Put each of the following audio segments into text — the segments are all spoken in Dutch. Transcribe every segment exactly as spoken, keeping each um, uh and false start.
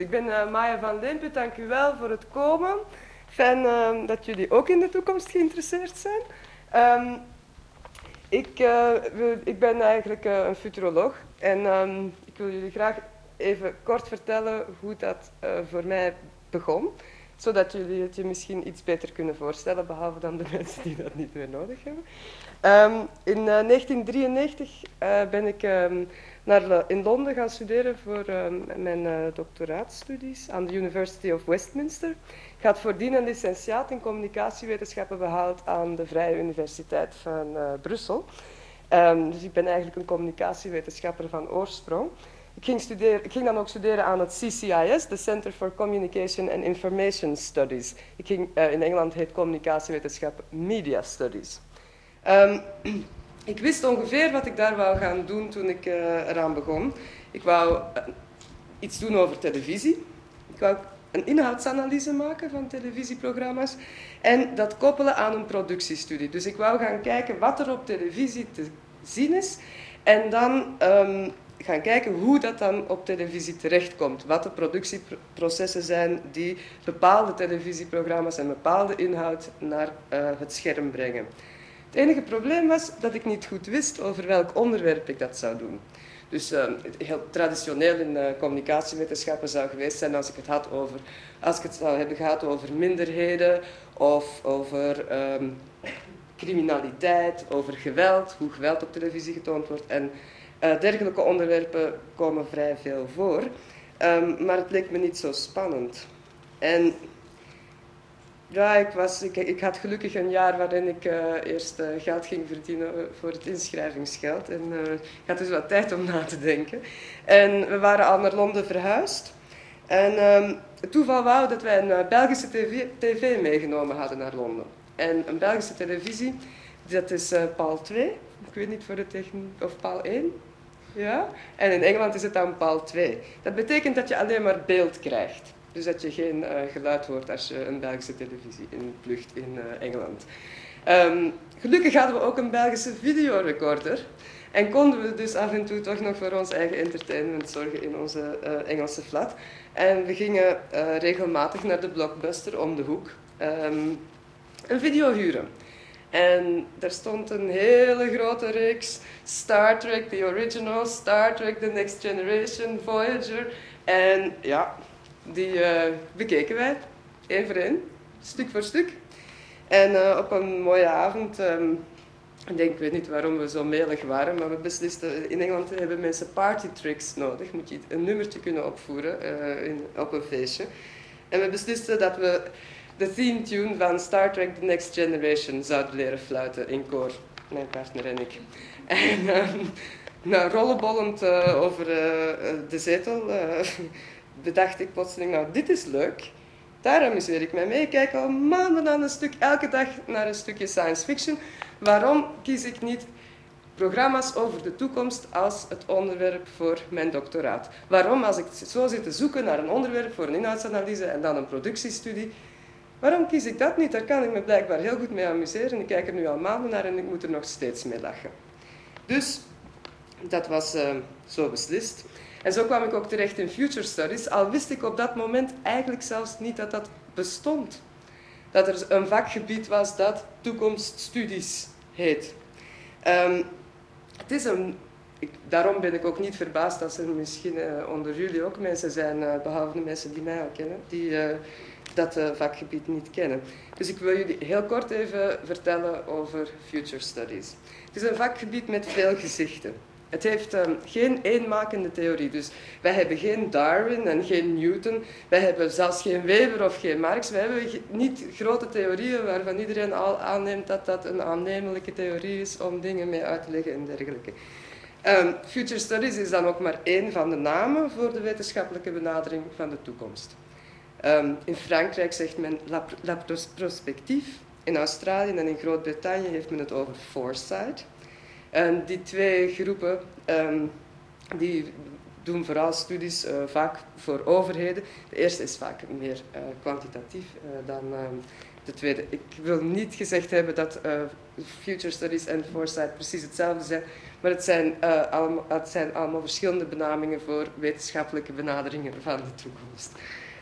Ik ben uh, Maya van Leemput, dank u wel voor het komen. Fijn uh, dat jullie ook in de toekomst geïnteresseerd zijn. Um, ik, uh, ik ben eigenlijk uh, een futuroloog en um, ik wil jullie graag even kort vertellen hoe dat uh, voor mij begon. Zodat jullie het je misschien iets beter kunnen voorstellen, behalve dan de mensen die dat niet meer nodig hebben. Um, in uh, negentien drieënnegentig uh, ben ik um, naar, in Londen gaan studeren voor um, mijn uh, doctoraatstudies aan de University of Westminster. Ik had voordien een licentiaat in communicatiewetenschappen behaald aan de Vrije Universiteit van uh, Brussel. Um, dus ik ben eigenlijk een communicatiewetenschapper van oorsprong. Ik ging, studeren, ik ging dan ook studeren aan het C C I S, de Center for Communication and Information Studies. Ik ging, uh, in Engeland heet communicatiewetenschap Media Studies. Um, ik wist ongeveer wat ik daar wou gaan doen toen ik uh, eraan begon. Ik wou uh, iets doen over televisie. Ik wou een inhoudsanalyse maken van televisieprogramma's en dat koppelen aan een productiestudie. Dus ik wou gaan kijken wat er op televisie te zien is en dan um, gaan kijken hoe dat dan op televisie terechtkomt. Wat de productieprocessen zijn die bepaalde televisieprogramma's en bepaalde inhoud naar uh, het scherm brengen. Het enige probleem was dat ik niet goed wist over welk onderwerp ik dat zou doen. Dus uh, heel traditioneel in uh, communicatiewetenschappen zou geweest zijn als ik het had over, als ik het zou hebben gehad over minderheden of over um, criminaliteit, over geweld, hoe geweld op televisie getoond wordt en uh, dergelijke onderwerpen komen vrij veel voor. Um, maar het leek me niet zo spannend. En ja, ik, was, ik, ik had gelukkig een jaar waarin ik uh, eerst uh, geld ging verdienen voor het inschrijvingsgeld. En uh, ik had dus wat tijd om na te denken. En we waren al naar Londen verhuisd. En um, het toeval wou dat wij een uh, Belgische tv meegenomen hadden naar Londen. En een Belgische televisie, dat is uh, paal twee. Ik weet niet voor de techniek, of paal één. Ja? En in Engeland is het dan paal twee. Dat betekent dat je alleen maar beeld krijgt. Dus dat je geen uh, geluid hoort als je een Belgische televisie inplugt in uh, Engeland. Um, gelukkig hadden we ook een Belgische videorecorder. En konden we dus af en toe toch nog voor ons eigen entertainment zorgen in onze uh, Engelse flat. En we gingen uh, regelmatig naar de Blockbuster om de hoek um, een video huren. En er stond een hele grote reeks Star Trek, The Original, Star Trek, The Next Generation, Voyager. En ja, die uh, bekeken wij, één voor één, stuk voor stuk. En uh, op een mooie avond, um, ik denk, ik weet niet waarom we zo melig waren, maar we beslisten, in Engeland hebben mensen party tricks nodig. Moet je een nummertje kunnen opvoeren uh, in, op een feestje. En we beslisten dat we de theme tune van Star Trek The Next Generation zouden leren fluiten in koor. Mijn partner en ik. En uh, nou, rollenbollend uh, over uh, de zetel uh, bedacht ik plotseling, nou dit is leuk. Daar amuseer ik mij mee. Ik kijk al maanden aan een stuk, elke dag naar een stukje science fiction. Waarom kies ik niet programma's over de toekomst als het onderwerp voor mijn doctoraat? Waarom, als ik zo zit te zoeken naar een onderwerp voor een inhoudsanalyse en dan een productiestudie, waarom kies ik dat niet? Daar kan ik me blijkbaar heel goed mee amuseren. Ik kijk er nu al maanden naar en ik moet er nog steeds mee lachen. Dus dat was uh, zo beslist. En zo kwam ik ook terecht in Future Studies, al wist ik op dat moment eigenlijk zelfs niet dat dat bestond. Dat er een vakgebied was dat toekomststudies heet. Um, het is een, ik, daarom ben ik ook niet verbaasd als er misschien uh, onder jullie ook mensen zijn, uh, behalve de mensen die mij al kennen, die uh, dat uh, vakgebied niet kennen. Dus ik wil jullie heel kort even vertellen over Future Studies. Het is een vakgebied met veel gezichten. Het heeft um, geen eenmakende theorie. Dus wij hebben geen Darwin en geen Newton. Wij hebben zelfs geen Weber of geen Marx. Wij hebben niet grote theorieën waarvan iedereen al aanneemt dat dat een aannemelijke theorie is om dingen mee uit te leggen en dergelijke. Um, Future Studies is dan ook maar één van de namen voor de wetenschappelijke benadering van de toekomst. Um, in Frankrijk zegt men la, la prospectief. In Australië en in Groot-Brittannië heeft men het over foresight. En die twee groepen um, die doen vooral studies uh, vaak voor overheden. De eerste is vaak meer uh, kwantitatief uh, dan uh, de tweede. Ik wil niet gezegd hebben dat uh, Future Studies en Foresight precies hetzelfde zijn, maar het zijn, uh, allemaal, het zijn allemaal verschillende benamingen voor wetenschappelijke benaderingen van de toekomst.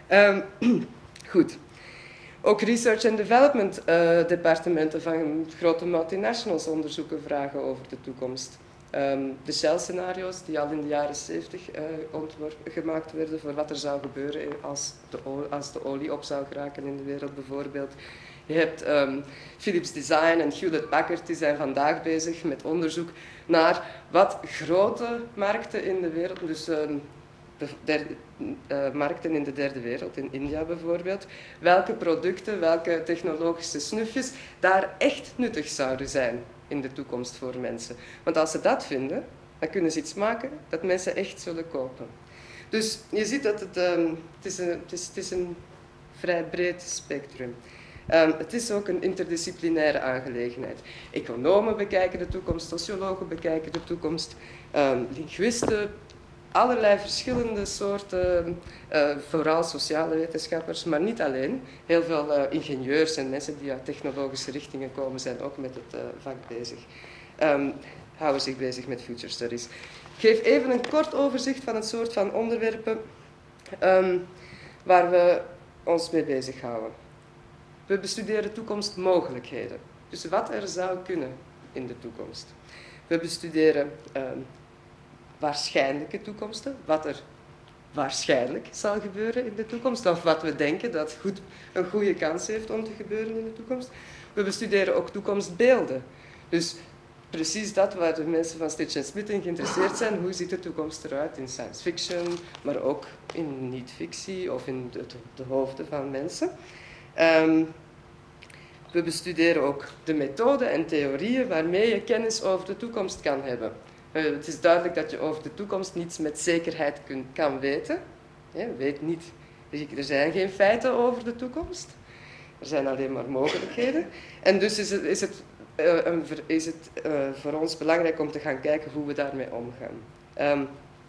Um, goed. Ook research and development uh, departementen van grote multinationals onderzoeken vragen over de toekomst. Um, de Shell-scenario's die al in de jaren zeventig uh, ontworpen gemaakt werden voor wat er zou gebeuren als de, als de olie op zou geraken in de wereld bijvoorbeeld. Je hebt um, Philips Design en Hewlett Packard, die zijn vandaag bezig met onderzoek naar wat grote markten in de wereld, dus um, de derde, uh, markten in de derde wereld, in India bijvoorbeeld, welke producten, welke technologische snufjes daar echt nuttig zouden zijn in de toekomst voor mensen. Want als ze dat vinden, dan kunnen ze iets maken dat mensen echt zullen kopen. Dus je ziet dat het, um, het, is, een, het, is, het is een vrij breed spectrum. Um, het is ook een interdisciplinaire aangelegenheid. Economen bekijken de toekomst, sociologen bekijken de toekomst, um, linguisten, allerlei verschillende soorten, uh, vooral sociale wetenschappers, maar niet alleen. Heel veel uh, ingenieurs en mensen die uit technologische richtingen komen zijn ook met het uh, vak bezig. Um, houden zich bezig met future studies. Ik geef even een kort overzicht van het soort van onderwerpen um, waar we ons mee bezighouden. We bestuderen toekomstmogelijkheden. Dus wat er zou kunnen in de toekomst. We bestuderen um, waarschijnlijke toekomsten, wat er waarschijnlijk zal gebeuren in de toekomst, of wat we denken dat goed, een goede kans heeft om te gebeuren in de toekomst. We bestuderen ook toekomstbeelden. Dus precies dat waar de mensen van Stitch en Smith in geïnteresseerd zijn. Hoe ziet de toekomst eruit in science fiction, maar ook in niet-fictie of in de, de hoofden van mensen. Um, we bestuderen ook de methoden en theorieën waarmee je kennis over de toekomst kan hebben. Uh, het is duidelijk dat je over de toekomst niets met zekerheid kun, kan weten. Ja, weet niet, er zijn geen feiten over de toekomst. Er zijn alleen maar mogelijkheden. En dus is het, is het, uh, een, is het uh, voor ons belangrijk om te gaan kijken hoe we daarmee omgaan. Um,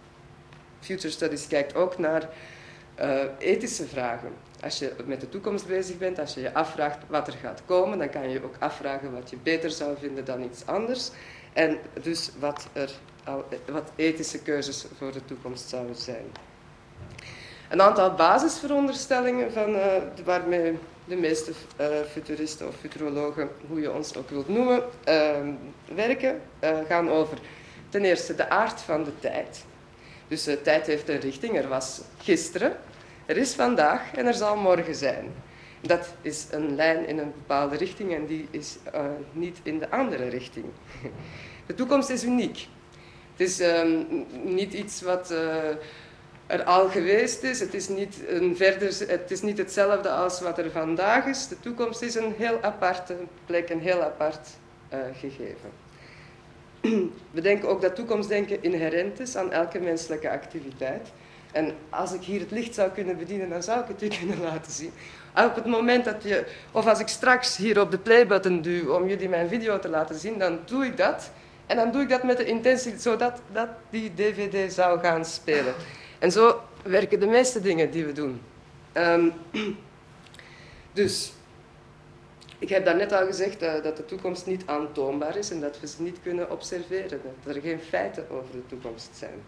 Future Studies kijkt ook naar uh, ethische vragen. Als je met de toekomst bezig bent, als je je afvraagt wat er gaat komen, dan kan je je ook afvragen wat je beter zou vinden dan iets anders. En dus wat, er, wat ethische keuzes voor de toekomst zouden zijn. Een aantal basisveronderstellingen van, uh, waarmee de meeste uh, futuristen of futurologen, hoe je ons ook wilt noemen, uh, werken, uh, gaan over ten eerste de aard van de tijd. Dus de tijd heeft een richting. Er was gisteren, er is vandaag en er zal morgen zijn. Dat is een lijn in een bepaalde richting en die is uh, niet in de andere richting. De toekomst is uniek. Het is um, niet iets wat uh, er al geweest is. Het is niet, een verder, het is niet hetzelfde als wat er vandaag is. De toekomst is een heel aparte plek, een heel apart uh, gegeven. We denken ook dat toekomstdenken inherent is aan elke menselijke activiteit. En als ik hier het licht zou kunnen bedienen, dan zou ik het u kunnen laten zien. Op het moment dat je, of als ik straks hier op de playbutton duw om jullie mijn video te laten zien, dan doe ik dat. En dan doe ik dat met de intentie zodat dat die D V D zou gaan spelen. En zo werken de meeste dingen die we doen. Um, dus, ik heb daarnet al gezegd uh, dat de toekomst niet aantoonbaar is en dat we ze niet kunnen observeren. Dat er geen feiten over de toekomst zijn.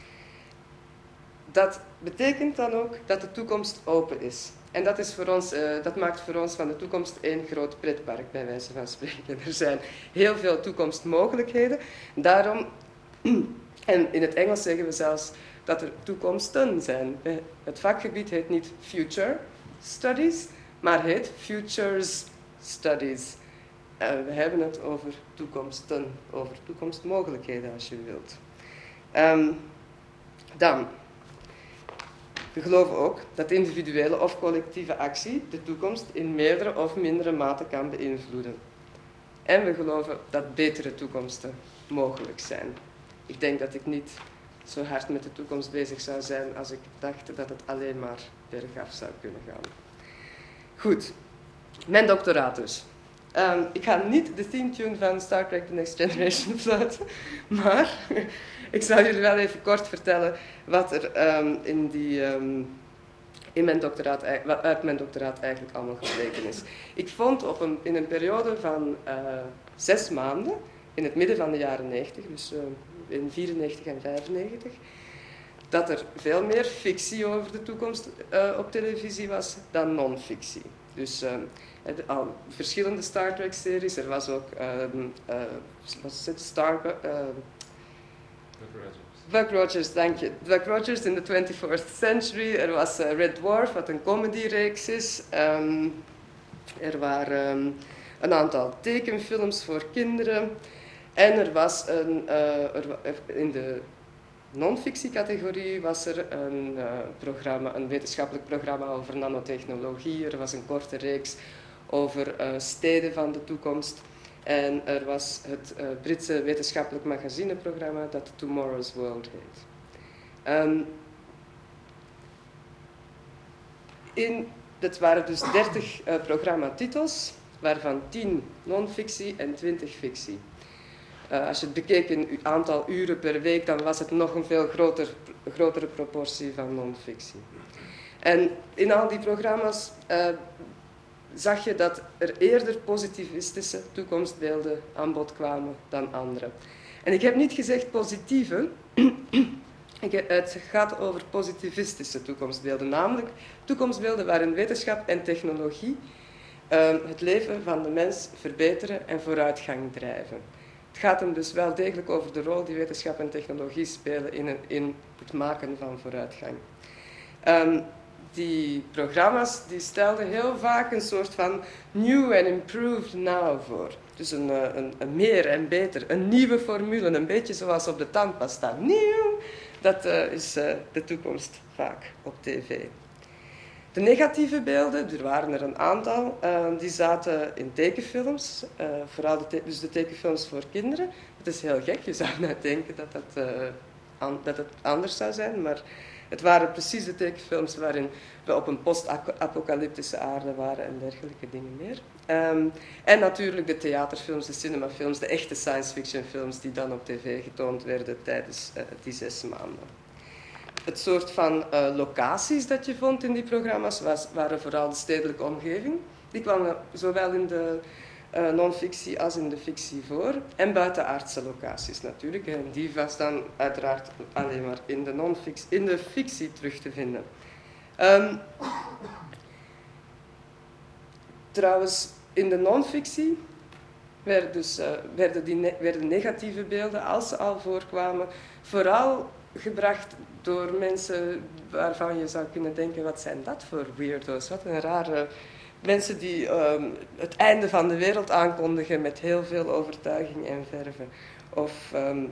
Dat betekent dan ook dat de toekomst open is. En dat, is voor ons, uh, dat maakt voor ons van de toekomst één groot pretpark, bij wijze van spreken. Er zijn heel veel toekomstmogelijkheden. Daarom, en in het Engels zeggen we zelfs dat er toekomsten zijn. Het vakgebied heet niet Future Studies, maar heet Futures Studies. Uh, we hebben het over toekomsten, over toekomstmogelijkheden als je wilt. Um, dan... We geloven ook dat individuele of collectieve actie de toekomst in meerdere of mindere mate kan beïnvloeden. En we geloven dat betere toekomsten mogelijk zijn. Ik denk dat ik niet zo hard met de toekomst bezig zou zijn als ik dacht dat het alleen maar bergaf zou kunnen gaan. Goed, mijn doctoraat dus. Um, ik ga niet de theme tune van Star Trek The Next Generation fluiten, maar ik zal jullie wel even kort vertellen wat er um, in, die, um, in mijn doctoraat, wat uit mijn doctoraat eigenlijk allemaal gebleken is. Ik vond op een, in een periode van uh, zes maanden in het midden van de jaren negentig, dus uh, in vierennegentig en vijfennegentig, dat er veel meer fictie over de toekomst uh, op televisie was dan non-fictie. Dus uh, al verschillende Star Trek-series, er was ook uh, uh, was het Star... Uh, Buck Rogers, dank je. Buck Rogers in the twenty-fourth century. Er was uh, Red Dwarf, wat een comedyreeks is. Um, er waren um, een aantal tekenfilms voor kinderen. En er was een, uh, er, in de non-fictie-categorie was er een, uh, programma, een wetenschappelijk programma over nanotechnologie. Er was een korte reeks over uh, steden van de toekomst. En er was het uh, Britse wetenschappelijk magazineprogramma dat Tomorrow's World heet. Um, in, dat waren dus dertig uh, programmatitels, waarvan tien non-fictie en twintig fictie. Uh, als je het bekeek in het aantal uren per week, dan was het nog een veel groter, grotere proportie van non-fictie. En in al die programma's uh, zag je dat er eerder positivistische toekomstbeelden aan bod kwamen dan andere. En ik heb niet gezegd positieve, het gaat over positivistische toekomstbeelden, namelijk toekomstbeelden waarin wetenschap en technologie uh, het leven van de mens verbeteren en vooruitgang drijven. Het gaat hem dus wel degelijk over de rol die wetenschap en technologie spelen in, een, in het maken van vooruitgang. Um, die programma's die stelden heel vaak een soort van new and improved now voor. Dus een, een, een meer en beter, een nieuwe formule, een beetje zoals op de tandpasta. Nieuw, dat uh, is uh, de toekomst vaak op tv. De negatieve beelden, er waren er een aantal, uh, die zaten in tekenfilms, uh, vooral de, te dus de tekenfilms voor kinderen. Dat is heel gek, je zou nou denken dat, dat, uh, an dat het anders zou zijn, maar het waren precies de tekenfilms waarin we op een post-apocalyptische aarde waren en dergelijke dingen meer. Um, en natuurlijk de theaterfilms, de cinemafilms, de echte science fiction films die dan op tv getoond werden tijdens uh, die zes maanden. Het soort van uh, locaties dat je vond in die programma's was, waren vooral de stedelijke omgeving. Die kwamen zowel in de uh, non-fictie als in de fictie voor. En buitenaardse locaties natuurlijk. En die was dan uiteraard alleen maar in de, non-fictie, in de fictie terug te vinden. Um, trouwens, in de non-fictie werden, dus, uh, werden, die ne werden negatieve beelden, als ze al voorkwamen, vooral gebracht door mensen waarvan je zou kunnen denken, wat zijn dat voor weirdo's? Wat een rare mensen die um, het einde van de wereld aankondigen met heel veel overtuiging en verve. Of um,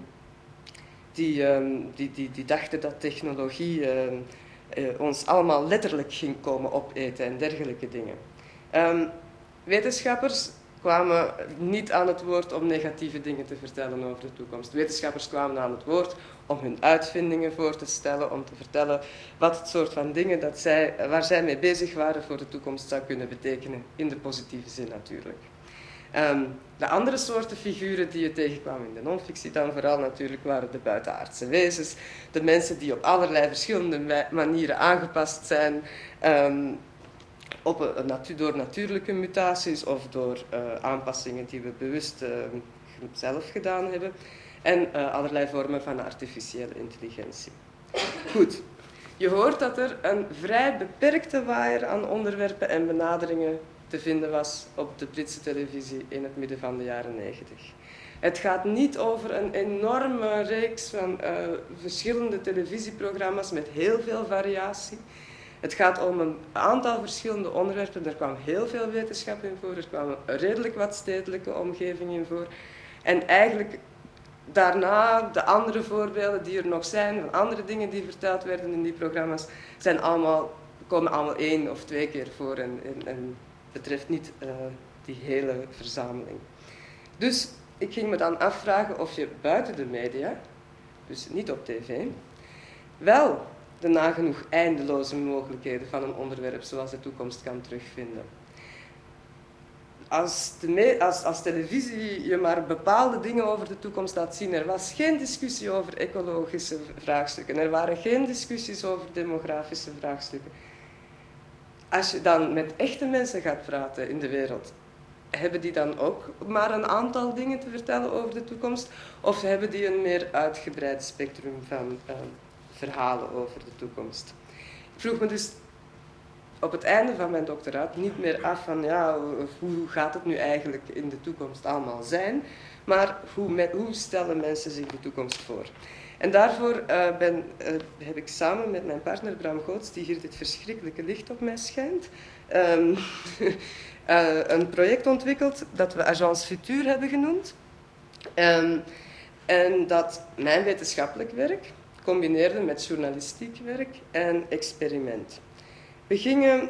die, um, die, die, die dachten dat technologie um, uh, ons allemaal letterlijk ging komen opeten en dergelijke dingen. Um, wetenschappers kwamen niet aan het woord om negatieve dingen te vertellen over de toekomst. Wetenschappers kwamen aan het woord om hun uitvindingen voor te stellen, om te vertellen wat het soort van dingen dat zij, waar zij mee bezig waren voor de toekomst zou kunnen betekenen, in de positieve zin natuurlijk. Um, de andere soorten figuren die je tegenkwam in de non-fictie dan vooral natuurlijk waren de buitenaardse wezens, de mensen die op allerlei verschillende manieren aangepast zijn, um, op een, natu door natuurlijke mutaties of door uh, aanpassingen die we bewust uh, zelf gedaan hebben. En uh, allerlei vormen van artificiële intelligentie. Goed, je hoort dat er een vrij beperkte waaier aan onderwerpen en benaderingen te vinden was op de Britse televisie in het midden van de jaren negentig. Het gaat niet over een enorme reeks van uh, verschillende televisieprogramma's met heel veel variatie. Het gaat om een aantal verschillende onderwerpen. Er kwam heel veel wetenschap in voor, er kwam redelijk wat stedelijke omgeving in voor. En eigenlijk daarna, de andere voorbeelden die er nog zijn, van andere dingen die verteld werden in die programma's, zijn allemaal, komen allemaal één of twee keer voor en, en, en betreft niet uh, die hele verzameling. Dus ik ging me dan afvragen of je buiten de media, dus niet op tv, wel de nagenoeg eindeloze mogelijkheden van een onderwerp zoals de toekomst kan terugvinden. Als, de als, als televisie je maar bepaalde dingen over de toekomst laat zien, er was geen discussie over ecologische vraagstukken, er waren geen discussies over demografische vraagstukken. Als je dan met echte mensen gaat praten in de wereld, hebben die dan ook maar een aantal dingen te vertellen over de toekomst? Of hebben die een meer uitgebreid spectrum van uh, verhalen over de toekomst? Ik vroeg me dus op het einde van mijn doctoraat niet meer af van ja, hoe gaat het nu eigenlijk in de toekomst allemaal zijn, maar hoe, me, hoe stellen mensen zich de toekomst voor? En daarvoor uh, ben, uh, heb ik samen met mijn partner Bram Goots, die hier dit verschrikkelijke licht op mij schijnt, um, uh, een project ontwikkeld dat we Agence Futur hebben genoemd. Um, en dat mijn wetenschappelijk werk combineerde met journalistiek werk en experiment. We gingen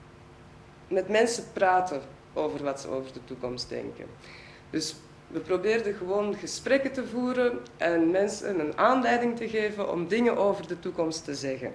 met mensen praten over wat ze over de toekomst denken. Dus we probeerden gewoon gesprekken te voeren en mensen een aanleiding te geven om dingen over de toekomst te zeggen.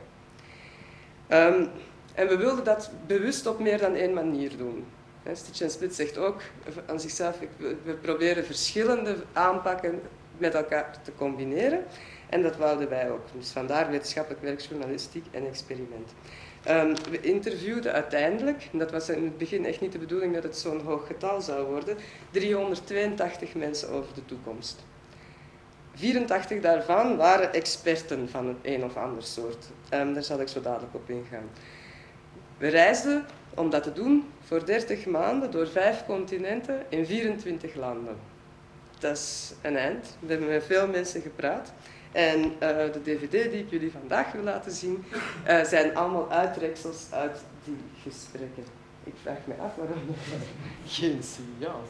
Um, en we wilden dat bewust op meer dan één manier doen. Stitch Split zegt ook aan zichzelf, we proberen verschillende aanpakken met elkaar te combineren. En dat wouden wij ook. Dus vandaar wetenschappelijk werk, journalistiek en experiment. Um, we interviewden uiteindelijk, en dat was in het begin echt niet de bedoeling dat het zo'n hoog getal zou worden, driehonderdtweeëntachtig mensen over de toekomst. vierentachtig daarvan waren experten van het een of ander soort. Um, daar zal ik zo dadelijk op ingaan. We reisden, om dat te doen, voor dertig maanden door vijf continenten in vierentwintig landen. Dat is een eind. We hebben met veel mensen gepraat. En uh, de dvd die ik jullie vandaag wil laten zien, uh, zijn allemaal uittreksels uit die gesprekken. Ik vraag me af waarom geen signaal.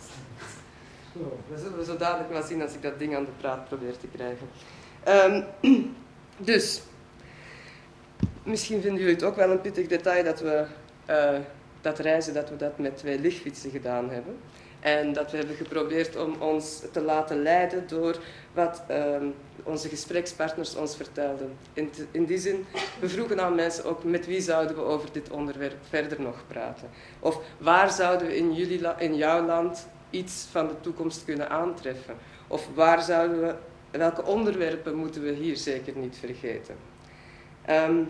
Dat zullen we zo dadelijk wel zien als ik dat ding aan de praat probeer te krijgen. Um, dus, misschien vinden jullie het ook wel een pittig detail dat we uh, dat reizen, dat we dat met twee lichtfietsen gedaan hebben. En dat we hebben geprobeerd om ons te laten leiden door wat uh, onze gesprekspartners ons vertelden. In, te, in die zin, we vroegen aan mensen ook met wie zouden we over dit onderwerp verder nog praten. Of waar zouden we in, jullie, in jouw land iets van de toekomst kunnen aantreffen? Of waar zouden we, welke onderwerpen moeten we hier zeker niet vergeten? Um,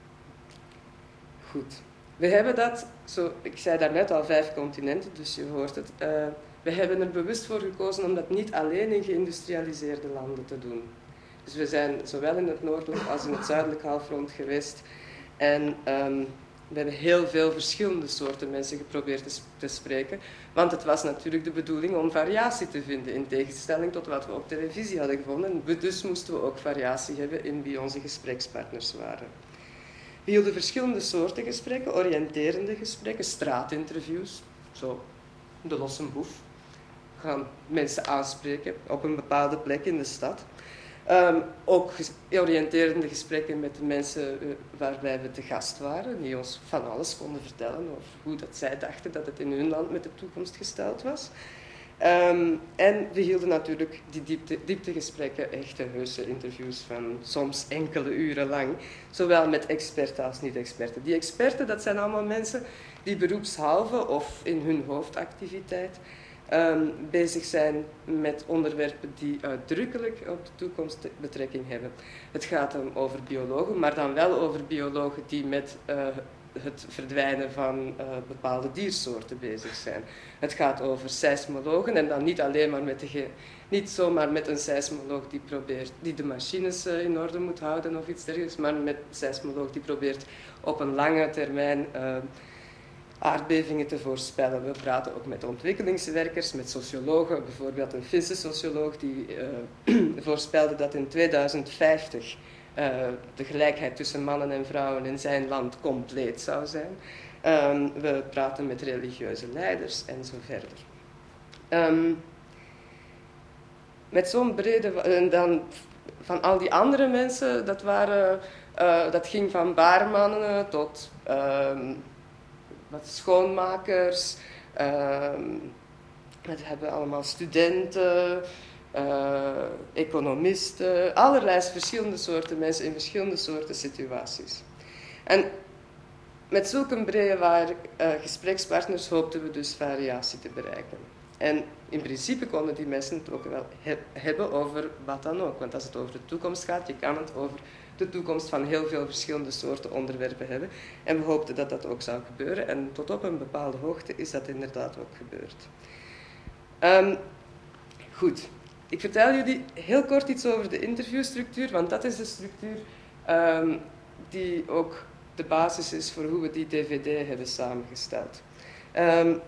goed. We hebben dat, zo, ik zei daarnet al vijf continenten, dus je hoort het. Uh, we hebben er bewust voor gekozen om dat niet alleen in geïndustrialiseerde landen te doen. Dus we zijn zowel in het noordelijk als in het zuidelijk halfrond geweest. En um, we hebben heel veel verschillende soorten mensen geprobeerd te, te spreken. Want het was natuurlijk de bedoeling om variatie te vinden, in tegenstelling tot wat we op televisie hadden gevonden. Dus moesten we ook variatie hebben in wie onze gesprekspartners waren. We hielden verschillende soorten gesprekken, oriënterende gesprekken, straatinterviews, zo de losse boef. We gaan mensen aanspreken op een bepaalde plek in de stad. Um, ook ges oriënterende gesprekken met de mensen uh, waarbij we te gast waren, die ons van alles konden vertellen over hoe dat zij dachten dat het in hun land met de toekomst gesteld was. Um, en we hielden natuurlijk die diepte, dieptegesprekken, echte heuse interviews van soms enkele uren lang, zowel met experten als niet-experten. Die experten, dat zijn allemaal mensen die beroepshalve of in hun hoofdactiviteit um, bezig zijn met onderwerpen die uitdrukkelijk op de toekomst betrekking hebben. Het gaat dan over biologen, maar dan wel over biologen die met uh, het verdwijnen van uh, bepaalde diersoorten bezig zijn. Het gaat over seismologen en dan niet alleen maar met de niet zomaar met een seismoloog die probeert die de machines uh, in orde moet houden of iets dergelijks, maar met een seismoloog die probeert op een lange termijn uh, aardbevingen te voorspellen. We praten ook met ontwikkelingswerkers, met sociologen, bijvoorbeeld een Finse socioloog die uh, voorspelde dat in tweeduizend vijftig Uh, de gelijkheid tussen mannen en vrouwen in zijn land compleet zou zijn. Um, we praten met religieuze leiders en zo verder. Um, met zo'n brede... En dan van al die andere mensen, dat, waren, uh, dat ging van baarmannen tot um, wat schoonmakers. Um, we hebben allemaal studenten... Uh, economisten, allerlei verschillende soorten mensen in verschillende soorten situaties. En met zulke brede waar, uh, gesprekspartners hoopten we dus variatie te bereiken. En in principe konden die mensen het ook wel he hebben over wat dan ook. Want als het over de toekomst gaat, je kan het over de toekomst van heel veel verschillende soorten onderwerpen hebben. En we hoopten dat dat ook zou gebeuren. En tot op een bepaalde hoogte is dat inderdaad ook gebeurd. Um, goed, ik vertel jullie heel kort iets over de interviewstructuur, want dat is de structuur um, die ook de basis is voor hoe we die dvd hebben samengesteld. Um,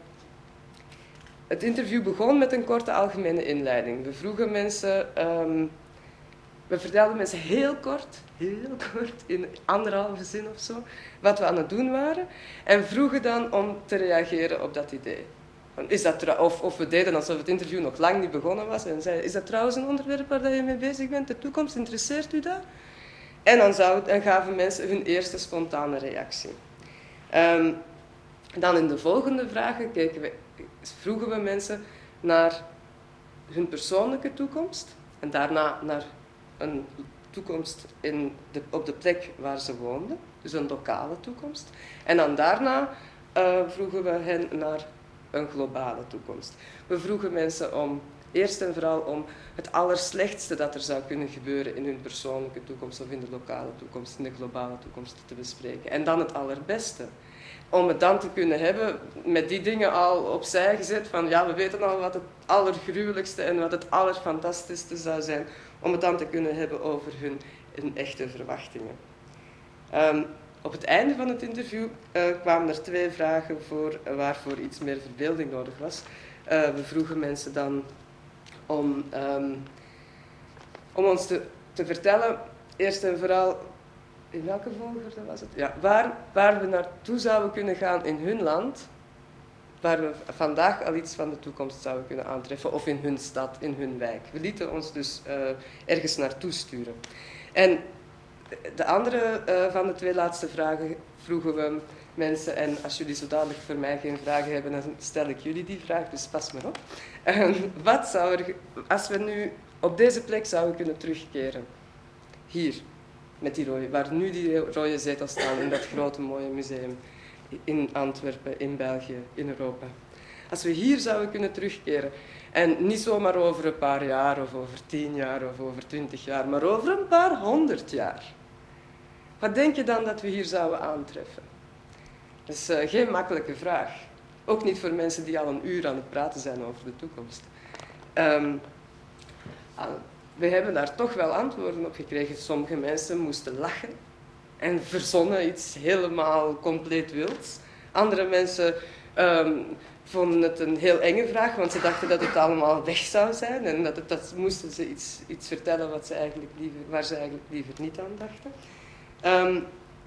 het interview begon met een korte algemene inleiding. We vroegen mensen, um, we vertelden mensen heel kort, heel kort, in anderhalve zin of zo, wat we aan het doen waren. En vroegen dan om te reageren op dat idee. Is dat of, of we deden alsof het interview nog lang niet begonnen was en zeiden, is dat trouwens een onderwerp waar je mee bezig bent? De toekomst, interesseert u dat? En dan, zou, dan gaven mensen hun eerste spontane reactie. Um, dan in de volgende vragen keken we, vroegen we mensen naar hun persoonlijke toekomst en daarna naar een toekomst in de, op de plek waar ze woonden, dus een lokale toekomst. En dan daarna uh, vroegen we hen naar een globale toekomst. We vroegen mensen om, eerst en vooral om het allerslechtste dat er zou kunnen gebeuren in hun persoonlijke toekomst of in de lokale toekomst, in de globale toekomst te bespreken. En dan het allerbeste. Om het dan te kunnen hebben, met die dingen al opzij gezet, van ja, we weten al wat het allergruwelijkste en wat het allerfantastischste zou zijn, om het dan te kunnen hebben over hun, hun echte verwachtingen. Um, Op het einde van het interview uh, kwamen er twee vragen voor uh, waarvoor iets meer verbeelding nodig was. Uh, we vroegen mensen dan om, um, om ons te, te vertellen, eerst en vooral, in welke volgorde was het? Ja, waar, waar we naartoe zouden kunnen gaan in hun land, waar we vandaag al iets van de toekomst zouden kunnen aantreffen, of in hun stad, in hun wijk. We lieten ons dus uh, ergens naartoe sturen. En de andere uh, van de twee laatste vragen vroegen we mensen, en als jullie zo dadelijk voor mij geen vragen hebben, dan stel ik jullie die vraag, dus pas maar op. Uh, wat zou er, als we nu op deze plek zouden kunnen terugkeren, hier, met die rode, waar nu die rode zetels staan, in dat grote mooie museum, in Antwerpen, in België, in Europa. Als we hier zouden kunnen terugkeren, en niet zomaar over een paar jaar, of over tien jaar, of over twintig jaar, maar over een paar honderd jaar. Wat denk je dan dat we hier zouden aantreffen? Dat is uh, geen makkelijke vraag. Ook niet voor mensen die al een uur aan het praten zijn over de toekomst. Um, we hebben daar toch wel antwoorden op gekregen. Sommige mensen moesten lachen en verzonnen iets helemaal compleet wilds. Andere mensen um, vonden het een heel enge vraag, want ze dachten dat het allemaal weg zou zijn en dat, het, dat moesten ze iets, iets vertellen wat ze eigenlijk liever, waar ze eigenlijk liever niet aan dachten. Um,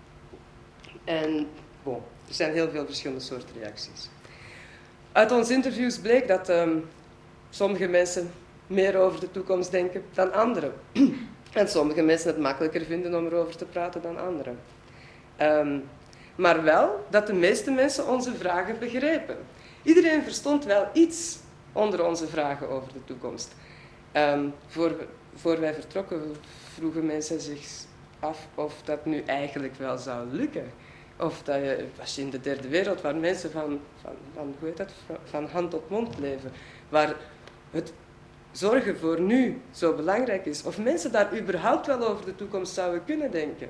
en bon, er zijn heel veel verschillende soorten reacties. Uit onze interviews bleek dat um, sommige mensen meer over de toekomst denken dan anderen. En sommige mensen het makkelijker vinden om erover te praten dan anderen. Um, maar wel dat de meeste mensen onze vragen begrepen. Iedereen verstond wel iets onder onze vragen over de toekomst. Um, voor, voor wij vertrokken vroegen mensen zich af of dat nu eigenlijk wel zou lukken. Of dat je, als je in de derde wereld, waar mensen van, van, van, hoe heet dat, van hand tot mond leven, waar het zorgen voor nu zo belangrijk is, of mensen daar überhaupt wel over de toekomst zouden kunnen denken.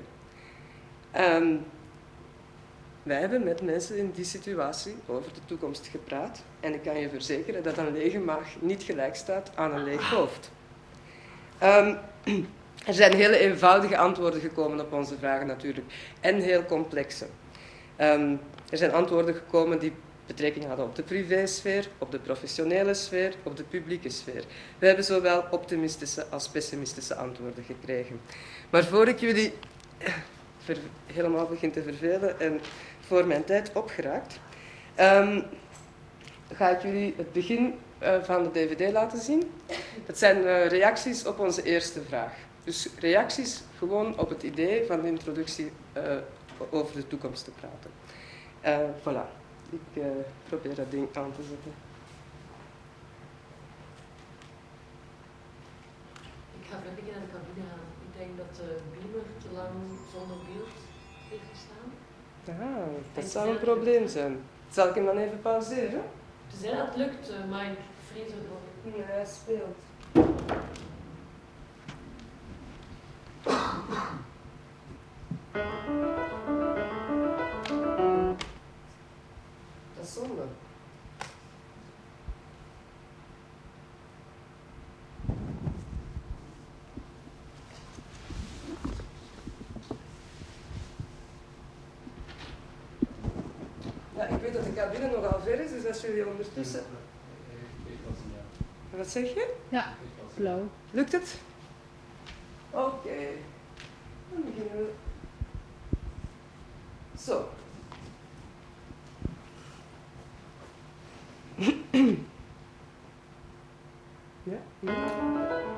Um, wij hebben met mensen in die situatie over de toekomst gepraat en ik kan je verzekeren dat een lege maag niet gelijk staat aan een leeg hoofd. Um, er zijn hele eenvoudige antwoorden gekomen op onze vragen natuurlijk en heel complexe. Um, er zijn antwoorden gekomen die betrekking hadden op de privésfeer, op de professionele sfeer, op de publieke sfeer. We hebben zowel optimistische als pessimistische antwoorden gekregen. Maar voor ik jullie ver, helemaal begin te vervelen en voor mijn tijd opgeraakt, um, ga ik jullie het begin uh, van de dvd laten zien. Dat zijn uh, reacties op onze eerste vraag. Dus reacties gewoon op het idee van de introductie uh, over de toekomst te praten. Uh, voilà. Ik uh, probeer dat ding aan te zetten. Ik ga even naar de cabine gaan. Ik denk dat de beamer te lang zonder beeld heeft gestaan. Ah, dat zou een probleem zijn. Zal ik hem dan even pauzeren? Dus dat het lukt, uh, maar ik vrees ervoor. Nee, hij speelt. zonde. Ja, ik weet dat de cabine nogal ver is, dus als jullie ondertussen... Wat zeg je? Ja, blauw. Lukt het? Oké. Okay. Dan beginnen we. Zo. Ja? Ja.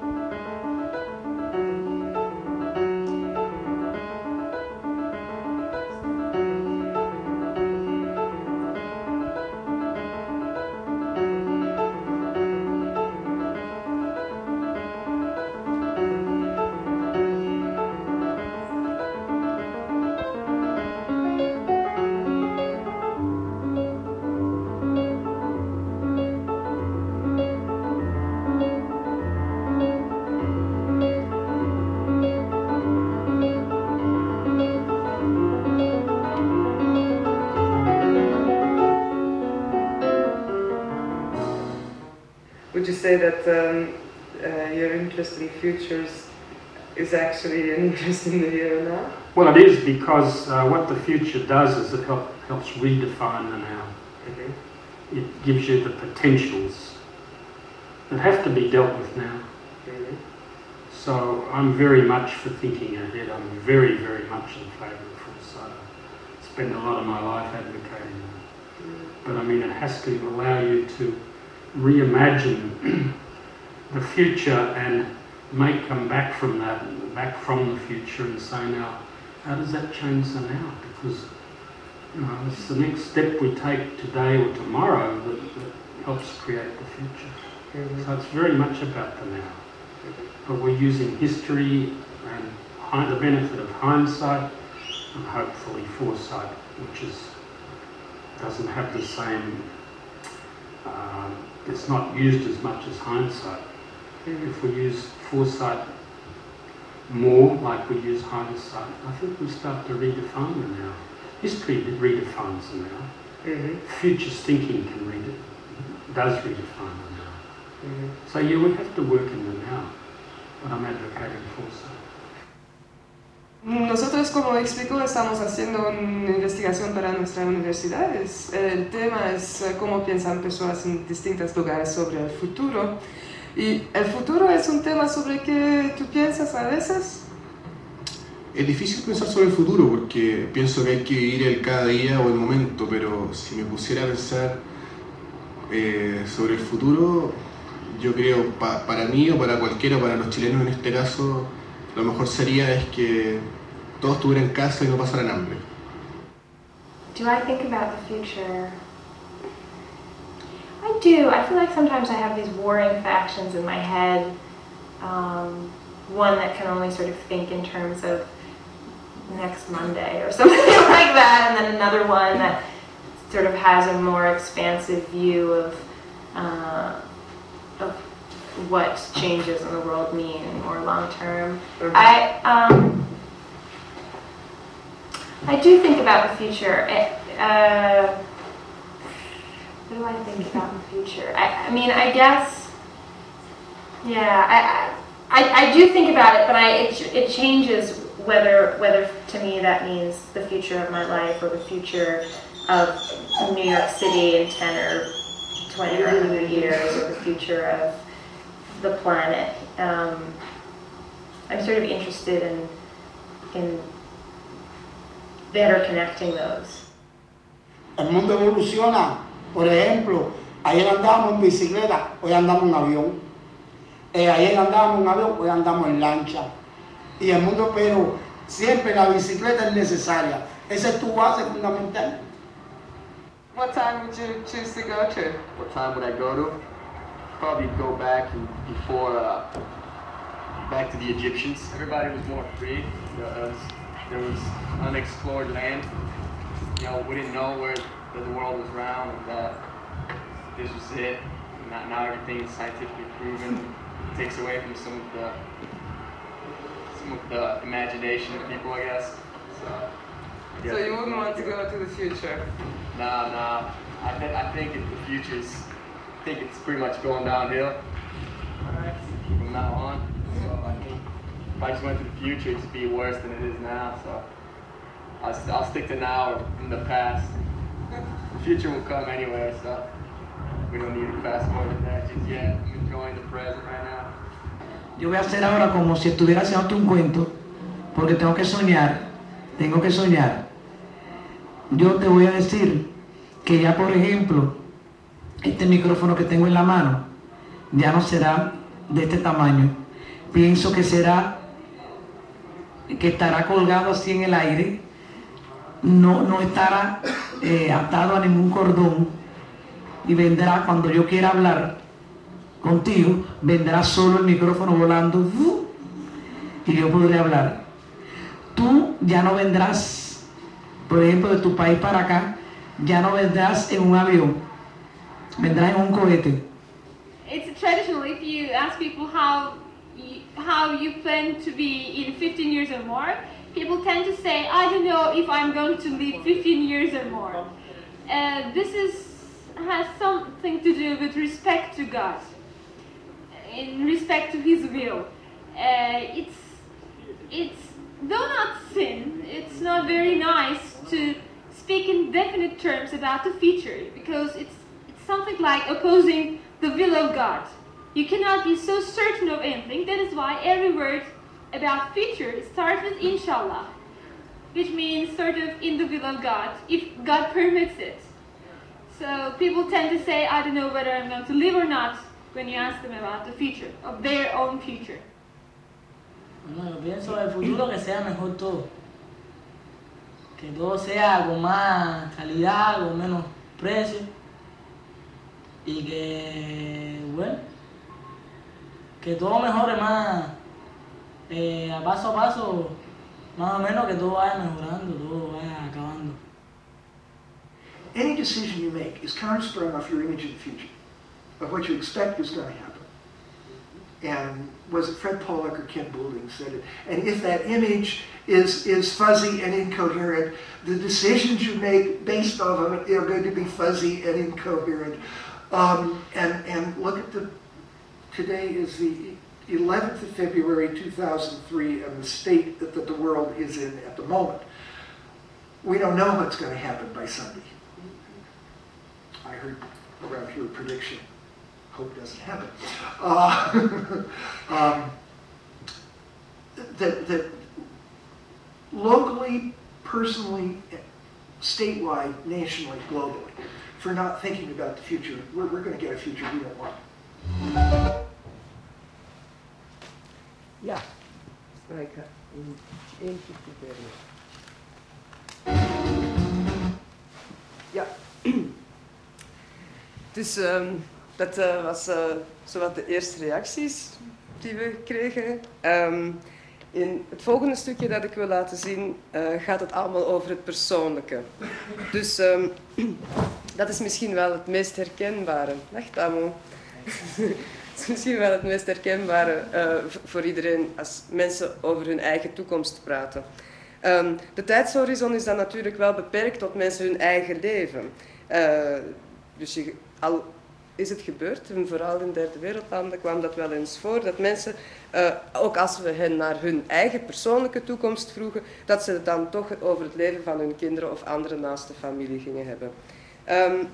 Would you say that um, uh, your interest in futures is actually an interest in the here and now? Well, it is, because uh, what the future does is it help, helps redefine the now. Mm-hmm. It gives you the potentials that have to be dealt with now. Mm-hmm. So I'm very much for thinking ahead. I'm very, very much in favour of foresight. I spend a lot of my life advocating that. Mm-hmm. But I mean, it has to allow you to reimagine the future and make come back from that, back from the future, and say, now, how does that change the now? Because you know, it's the next step we take today or tomorrow that, that helps create the future. Mm-hmm. So it's very much about the now. Mm-hmm. But we're using history and the benefit of hindsight and hopefully foresight, which is doesn't have the same. Um, it's not used as much as hindsight. Mm-hmm. If we use foresight more like we use hindsight, I think we start to redefine the now. History redefines the now. Mm-hmm. Futures thinking can read it, does redefine the now. Mm-hmm. So yeah, we have to work in the now, but I'm advocating foresight. Nosotros, como explicó, estamos haciendo una investigación para nuestra universidad. Es, el tema es cómo piensan personas en distintos lugares sobre el futuro. ¿Y el futuro es un tema sobre que tú piensas a veces? Es difícil pensar sobre el futuro porque pienso que hay que vivir el cada día o el momento, pero si me pusiera a pensar eh, sobre el futuro, yo creo pa para mí o para cualquiera, para los chilenos en este caso, lo mejor sería es que todos estuvieran en casa y no pasaran hambre. Do I think about the future? I do. I feel like sometimes I have these warring factions in my head. Um, one that can only sort of think in terms of next Monday or something like that, and then another one that sort of has a more expansive view of uh, of what changes in the world mean more long term. Mm-hmm. I um, I do think about the future. Uh, what do I think about the future? I, I mean, I guess, yeah, I, I I do think about it, but I it it changes whether whether to me that means the future of my life or the future of New York City in ten or twenty or one hundred years, or the future of the planet. Um, I'm sort of interested in in better connecting those. El mundo evoluciona. Por ejemplo, ayer andábamos en bicicleta, hoy andamos en avión. Eh, ayer andábamos en avión, hoy andamos en lancha. Y el mundo, pero siempre la bicicleta es necesaria. Esa es tu base fundamental. What time would you choose to go to? What time would I go to? Probably go back and before, uh, back to the Egyptians. Everybody was more free. There was, there was unexplored land. You know, we didn't know where that the world was round and that this was it. Now, now everything is scientifically proven. It takes away from some of the some of the imagination of people, I guess. So Yeah. So you wouldn't want to go to the future? Nah, nah. I, th- I think it, the future's, I think it's pretty much going downhill Alright. from now on. So I think if I just went to the future, it'd just be worse than it is now. So I'll, st- I'll stick to now or in the past. The future will come anyway, so we don't need to fast forward that just yet. I'm enjoying the present right now. Yo voy a hacer ahora como si estuviera haciendo un cuento, porque tengo que soñar, tengo que soñar. Yo te voy a decir que ya, por ejemplo, este micrófono que tengo en la mano ya no será de este tamaño. Pienso que será, que estará colgado así en el aire, no, no estará eh, atado a ningún cordón, y vendrá cuando yo quiera hablar contigo, vendrá solo el micrófono volando ¡uh! Y yo podré hablar. Tú ya no vendrás, por ejemplo, de tu país para acá, ya no vendrás en un avión, vendrás en un cohete. It's traditional. If you ask people how you, how you plan to be in fifteen years or more, people tend to say, I don't know if I'm going to live fifteen years or more. Uh, this is has something to do with respect to God, in respect to His will. Uh, it's it's though not sin, it's not very nice to speak in definite terms about the future, because it's it's something like opposing the will of God. You cannot be so certain of anything. That is why every word about future starts with inshallah, which means sort of in the will of God, if God permits it. So people tend to say, I don't know whether I'm going to live or not, when you ask them about the future, of their own future. Bueno, yo pienso el futuro que sea mejor todo. Que todo sea con más calidad, con menos precio. Y que, bueno, que todo mejore más, eh, a paso a paso, más o menos que todo vaya mejorando, todo vaya acabando. Any decision you make is kind of sprung off your image of the future, of what you expect is going to happen. And was it Fred Pollock or Ken Boulding said it? And if that image is, is fuzzy and incoherent, the decisions you make based off of it are going to be fuzzy and incoherent. Um, and, and look at the, today is the eleventh of February two thousand three, and the state that, that the world is in at the moment. We don't know what's going to happen by Sunday. I heard around here a prediction. Hope doesn't happen. Uh, um, that, that locally, personally, statewide, nationally, globally, for not thinking about the future, we're, we're going to get a future we don't want. Ja, maar ik ga in één keer proberen. Ja. Dus um, dat uh, was uh, zowat de eerste reacties die we kregen. Um, in het volgende stukje dat ik wil laten zien uh, gaat het allemaal over het persoonlijke. Dus um, dat is misschien wel het meest herkenbare. Echt, Amo. Het is misschien wel het meest herkenbare uh, voor iedereen als mensen over hun eigen toekomst praten. Um, de tijdshorizon is dan natuurlijk wel beperkt tot mensen hun eigen leven. Uh, dus je, al is het gebeurd, en vooral in derde wereldlanden kwam dat wel eens voor, dat mensen, uh, ook als we hen naar hun eigen persoonlijke toekomst vroegen, dat ze het dan toch over het leven van hun kinderen of andere naaste familie gingen hebben. Um,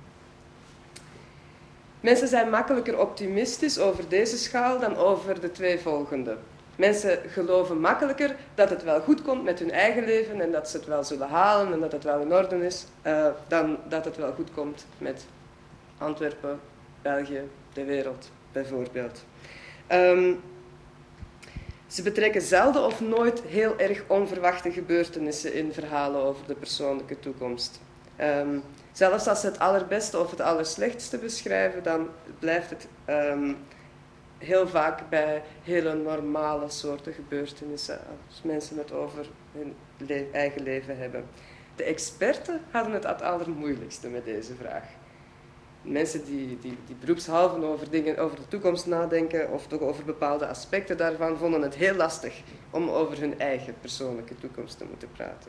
mensen zijn makkelijker optimistisch over deze schaal dan over de twee volgende. Mensen geloven makkelijker dat het wel goed komt met hun eigen leven en dat ze het wel zullen halen en dat het wel in orde is, uh, dan dat het wel goed komt met Antwerpen, België, de wereld bijvoorbeeld. Um, ze betrekken zelden of nooit heel erg onverwachte gebeurtenissen in verhalen over de persoonlijke toekomst. Um, zelfs als ze het allerbeste of het allerslechtste beschrijven, dan blijft het um, heel vaak bij hele normale soorten gebeurtenissen als mensen het over hun le- eigen leven hebben. De experten hadden het het allermoeilijkste met deze vraag. Mensen die, die, die beroepshalve over, dingen, over de toekomst nadenken of toch over bepaalde aspecten daarvan, vonden het heel lastig om over hun eigen persoonlijke toekomst te moeten praten.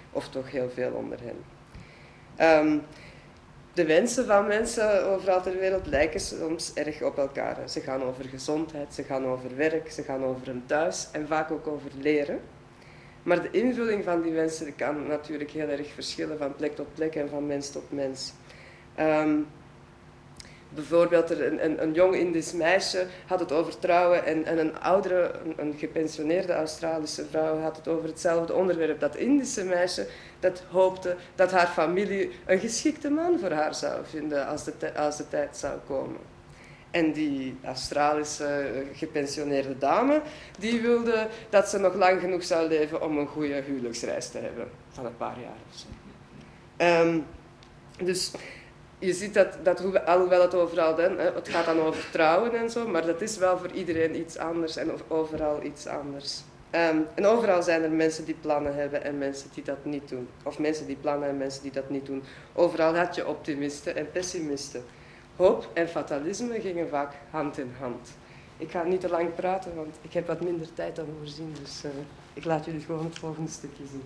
of toch heel veel onder hen. Um, de wensen van mensen overal ter wereld lijken soms erg op elkaar. Ze gaan over gezondheid, ze gaan over werk, ze gaan over een thuis en vaak ook over leren. Maar de invulling van die wensen kan natuurlijk heel erg verschillen van plek tot plek en van mens tot mens. Um, bijvoorbeeld er een, een, een jong Indisch meisje had het over trouwen en, en een oudere, een, een gepensioneerde Australische vrouw had het over hetzelfde onderwerp. Dat Indische meisje dat hoopte dat haar familie een geschikte man voor haar zou vinden als de, als de tijd zou komen. En die Australische gepensioneerde dame, die wilde dat ze nog lang genoeg zou leven om een goede huwelijksreis te hebben. Van een paar jaar of zo. Um, dus je ziet dat, dat, alhoewel het overal, hè, het gaat dan over trouwen en zo, maar dat is wel voor iedereen iets anders en overal iets anders. Um, en overal zijn er mensen die plannen hebben en mensen die dat niet doen. Of mensen die plannen en mensen die dat niet doen. Overal had je optimisten en pessimisten. Hoop en fatalisme gingen vaak hand in hand. Ik ga niet te lang praten, want ik heb wat minder tijd dan voorzien. Dus uh, ik laat jullie gewoon het volgende stukje zien.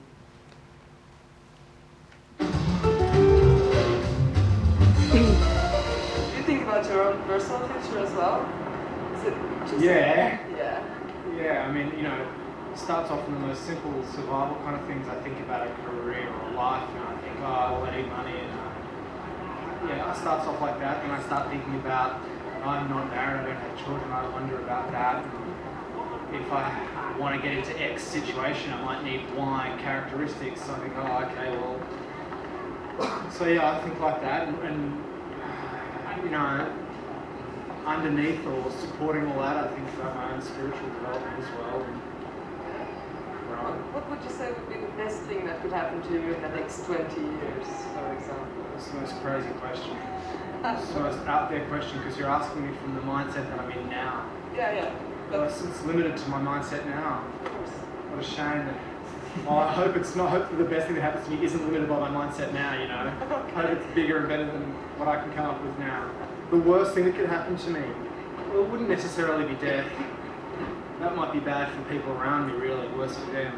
Do you think about your own personal future as well? Is it just yeah. Yeah. Yeah, I mean, you know, it starts off from the most simple survival kind of things. I think about a career or a life, and I think, oh, well, I need money, and uh, yeah, it starts off like that, and I start thinking about, I'm not married, I don't have children, I wonder about that. If I want to get into X situation, I might need Y characteristics, so I think, oh, okay, well, so yeah, I think like that, and, and you know, underneath or supporting all that, I think about my own spiritual development as well. Right. What would you say would be the best thing that could happen to you in the next twenty years, for example? It's the most crazy question. It's the most out there question because you're asking me from the mindset that I'm in now. Yeah, yeah. Well, it's, it's limited to my mindset now. What a shame that. Well, I hope it's not. Hopefully, the best thing that happens to me isn't limited by my mindset now. You know, I hope it's bigger and better than what I can come up with now. The worst thing that could happen to me, well, it wouldn't necessarily be death. That might be bad for people around me. Really, worse for them.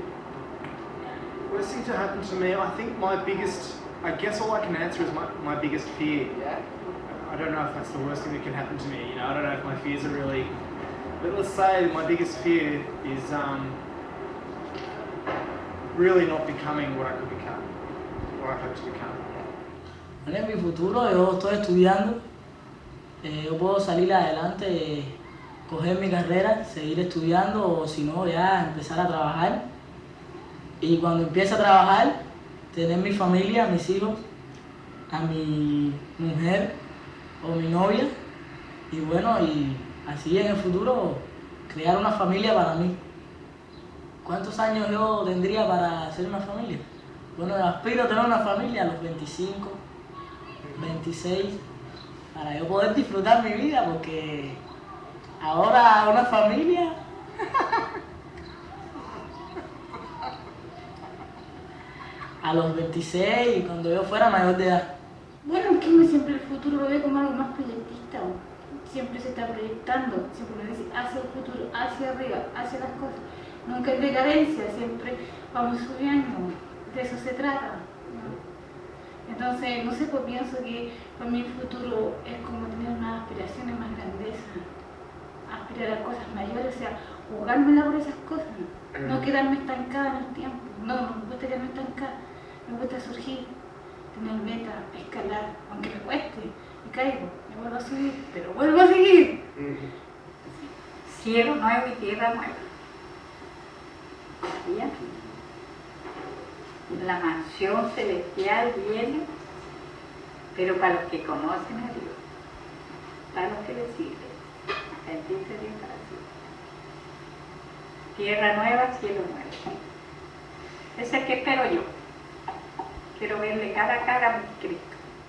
Worst thing to happen to me, I think my biggest. I guess all I can answer is my, my biggest fear. Yeah. I don't know if that's the worst thing that can happen to me. You know, I don't know if my fears are really. But let's say my biggest fear is um, really not becoming what I could become, what I hope to become. En mi futuro yo estoy estudiando, eh, yo puedo salir adelante, eh, coger mi carrera, seguir estudiando o si no ya empezar a trabajar. Y cuando empiece a trabajar, tener mi familia, mis hijos, a mi mujer o mi novia y bueno, y así en el futuro crear una familia para mí. ¿Cuántos años yo tendría para hacer una familia? Bueno, aspiro a tener una familia a los veinticinco, veintiséis, para yo poder disfrutar mi vida, porque ahora una familia... a los veintiséis, cuando yo fuera mayor de edad. Bueno, es que uno siempre el futuro lo ve como algo más proyectista, siempre se está proyectando, siempre uno dice hacia el futuro, hacia arriba, hacia las cosas. Nunca hay decadencia, siempre vamos subiendo, de eso se trata, ¿no? Entonces, no sé, pues pienso que para mí el futuro es como tener unas aspiraciones más grandezas, aspirar a cosas mayores, o sea, jugármela por esas cosas, no quedarme estancada en el tiempo, no, no me gusta quedarme estancada, me gusta surgir, tener meta, escalar, aunque me cueste, me caigo, me vuelvo a subir, pero vuelvo a seguir. Cielo nuevo y tierra nueva. Bien. La mansión celestial viene, pero para los que conocen a Dios, para los que le sirven, bendito Dios para siempre. Tierra nueva, cielo nuevo. Ese es el que espero yo. Quiero verle cara a cara a mi Cristo.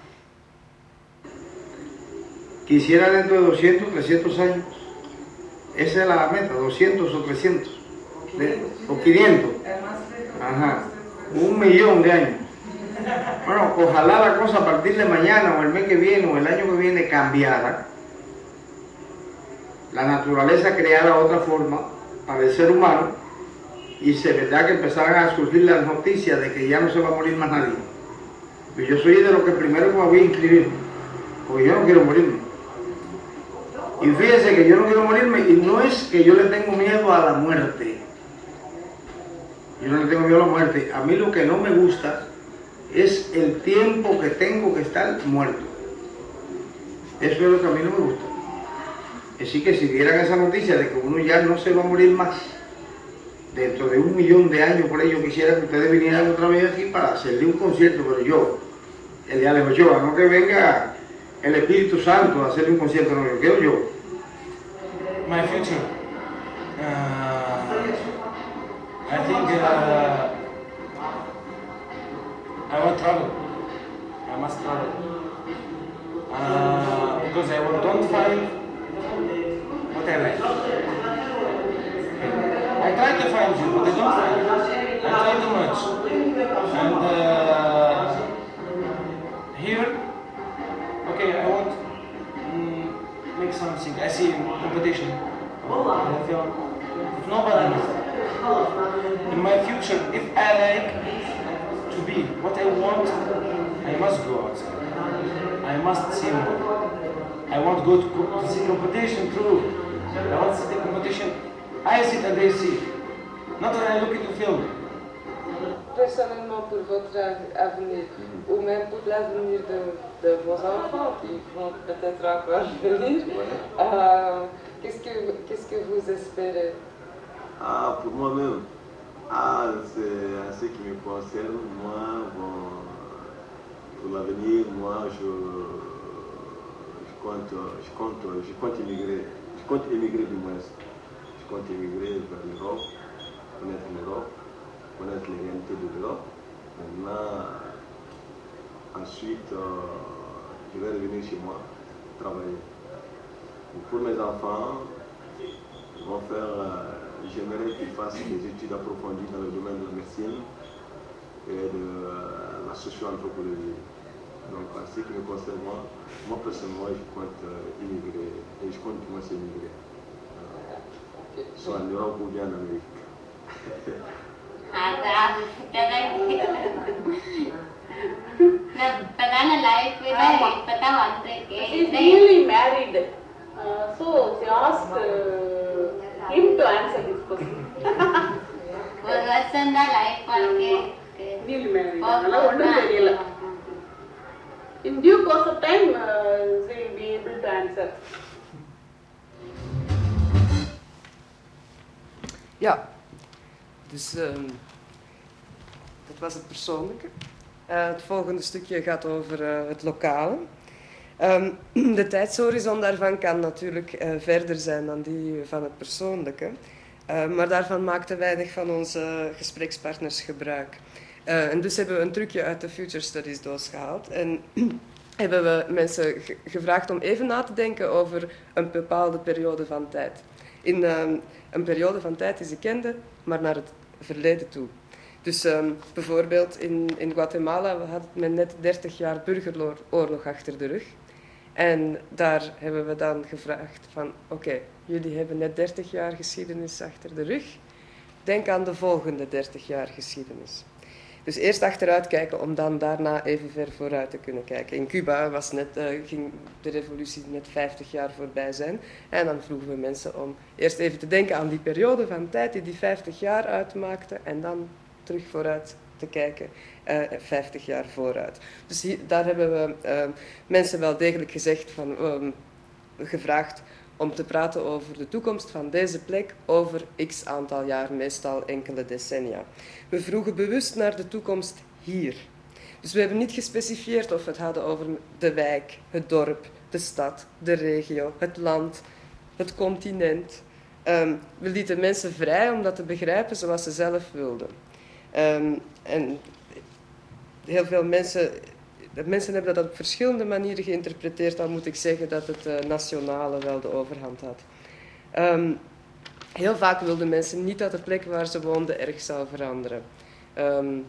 Quisiera dentro de doscientos, trescientos años, esa es la meta, doscientos o trescientos. De, o quinientos, ajá, un millón de años. Bueno, ojalá la cosa a partir de mañana o el mes que viene o el año que viene cambiara, la naturaleza creara otra forma para el ser humano y se verdad que empezaban a surgir las noticias de que ya no se va a morir más nadie. Pues yo soy de los que primero me voy a inscribir, porque yo no quiero morirme. Y fíjense que yo no quiero morirme y no es que yo le tengo miedo a la muerte. Yo no le tengo miedo a la muerte. A mí lo que no me gusta es el tiempo que tengo que estar muerto. Eso es lo que a mí no me gusta. Así que si vieran esa noticia de que uno ya no se va a morir más, dentro de un millón de años por ahí, yo quisiera que ustedes vinieran otra vez aquí para hacerle un concierto, pero yo, el de Alex Ochoa, no que venga el Espíritu Santo a hacerle un concierto, no, yo quiero yo. My future. Uh, I think uh, I want travel. I must travel. Uh, because I don't find what I like. I try to find you, but I don't find it. I try too much. And uh, here, okay, I want mm, make something. I see competition. I feel if nobody knows. In my future, if I like to be what I want, I must go outside. I must see more. I want to go to, co to see competition through. I want to see the competition. I sit and they see. Not that I look into film. Personnellement, pour votre avenir, ou même pour l'avenir de, de vos enfants qui vont peut-être encore venir, euh, qu'est-ce que, qu'est-ce que vous espérez? Ah, pour moi-même, ah, c'est à ce qui me concerne, moi, bon, pour l'avenir, moi, je, je, compte, je, compte, je compte immigrer, je compte émigrer du moins. Je compte émigrer vers l'Europe, connaître l'Europe, connaître les réalités de l'Europe. Maintenant, ensuite, euh, je vais revenir chez moi, travailler. Et pour mes enfants, ils vont faire, euh, j'aimerais qu'ils fassent des études approfondies dans le domaine de la médecine et de euh, la socio-anthropologie. Donc, en ce qui me concerne, moi, moi personnellement, je compte euh, immigrer, et je compte moi c'est immigrer. Soit en Europe ou bien en Amérique. He's newly married, uh, so she asked uh, him to answer this question. Newly married. In due course of time, uh, she will be able to answer. Ja, dus um, dat was het persoonlijke. Uh, het volgende stukje gaat over uh, het lokale. Um, de tijdshorizon daarvan kan natuurlijk uh, verder zijn dan die van het persoonlijke. Uh, maar daarvan maakten weinig van onze gesprekspartners gebruik. Uh, en dus hebben we een trucje uit de Future Studies doos gehaald. En hebben we mensen ge gevraagd om even na te denken over een bepaalde periode van tijd. In um, een periode van tijd die ze kenden, maar naar het verleden toe. Dus um, bijvoorbeeld in, in Guatemala had men net dertig jaar burgeroorlog achter de rug. En daar hebben we dan gevraagd van, oké, okay, jullie hebben net dertig jaar geschiedenis achter de rug. Denk aan de volgende dertig jaar geschiedenis. Dus eerst achteruit kijken om dan daarna even ver vooruit te kunnen kijken. In Cuba was net, uh, ging de revolutie net vijftig jaar voorbij zijn. En dan vroegen we mensen om eerst even te denken aan die periode van tijd die die vijftig jaar uitmaakte. En dan terug vooruit te kijken, uh, vijftig jaar vooruit. Dus hier, daar hebben we uh, mensen wel degelijk gezegd van, um, gevraagd om te praten over de toekomst van deze plek over x aantal jaar, meestal enkele decennia. We vroegen bewust naar de toekomst hier. Dus we hebben niet gespecifieerd of we het hadden over de wijk, het dorp, de stad, de regio, het land, het continent. Um, we lieten mensen vrij om dat te begrijpen zoals ze zelf wilden. Um, en heel veel mensen... Mensen hebben dat op verschillende manieren geïnterpreteerd, al moet ik zeggen dat het uh, nationale wel de overhand had. Um, heel vaak wilden mensen niet dat de plek waar ze woonden erg zou veranderen. Um,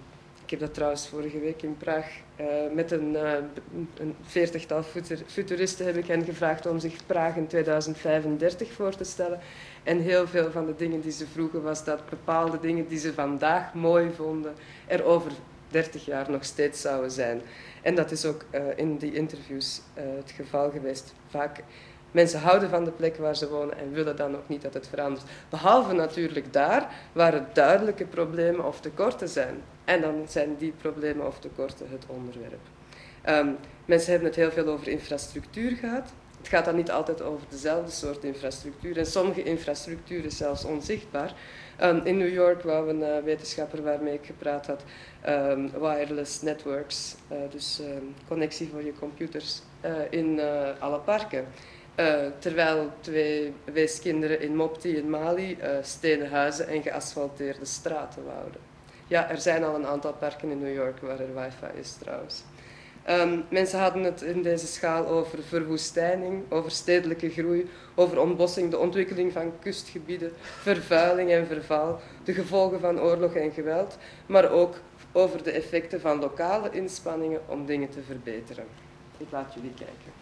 ik heb dat trouwens vorige week in Praag uh, met een, uh, een veertigtal futuristen heb ik hen gevraagd om zich Praag in tweeduizend vijfendertig voor te stellen. En heel veel van de dingen die ze vroegen was dat bepaalde dingen die ze vandaag mooi vonden er over dertig jaar nog steeds zouden zijn. En dat is ook uh, in die interviews uh, het geval geweest. Vaak mensen houden van de plek waar ze wonen en willen dan ook niet dat het verandert. Behalve natuurlijk daar waar er duidelijke problemen of tekorten zijn. En dan zijn die problemen of tekorten het onderwerp. Um, mensen hebben het heel veel over infrastructuur gehad. Het gaat dan niet altijd over dezelfde soort infrastructuur. En sommige infrastructuur is zelfs onzichtbaar. Um, in New York wou een uh, wetenschapper waarmee ik gepraat had, um, wireless networks, uh, dus um, connectie voor je computers uh, in uh, alle parken. Uh, terwijl twee weeskinderen in Mopti in Mali uh, stenen huizen en geasfalteerde straten wouden. Ja, er zijn al een aantal parken in New York waar er wifi is trouwens. Um, mensen hadden het in deze schaal over verwoestijning, over stedelijke groei, over ontbossing, de ontwikkeling van kustgebieden, vervuiling en verval, de gevolgen van oorlog en geweld, maar ook over de effecten van lokale inspanningen om dingen te verbeteren. Ik laat jullie kijken.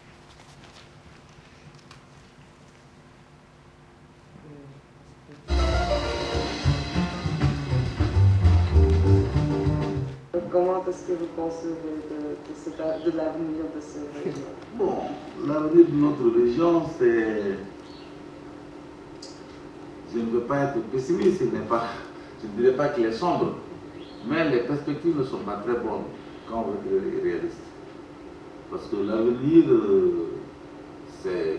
Comment est-ce que vous concevez de, de, ce, de l'avenir de ce région? Bon, l'avenir de notre région, c'est... Je ne veux pas être pessimiste, pas... je ne dirais pas qu'il est sombre, mais les perspectives ne sont pas très bonnes quand on veut être réaliste. Parce que l'avenir, c'est...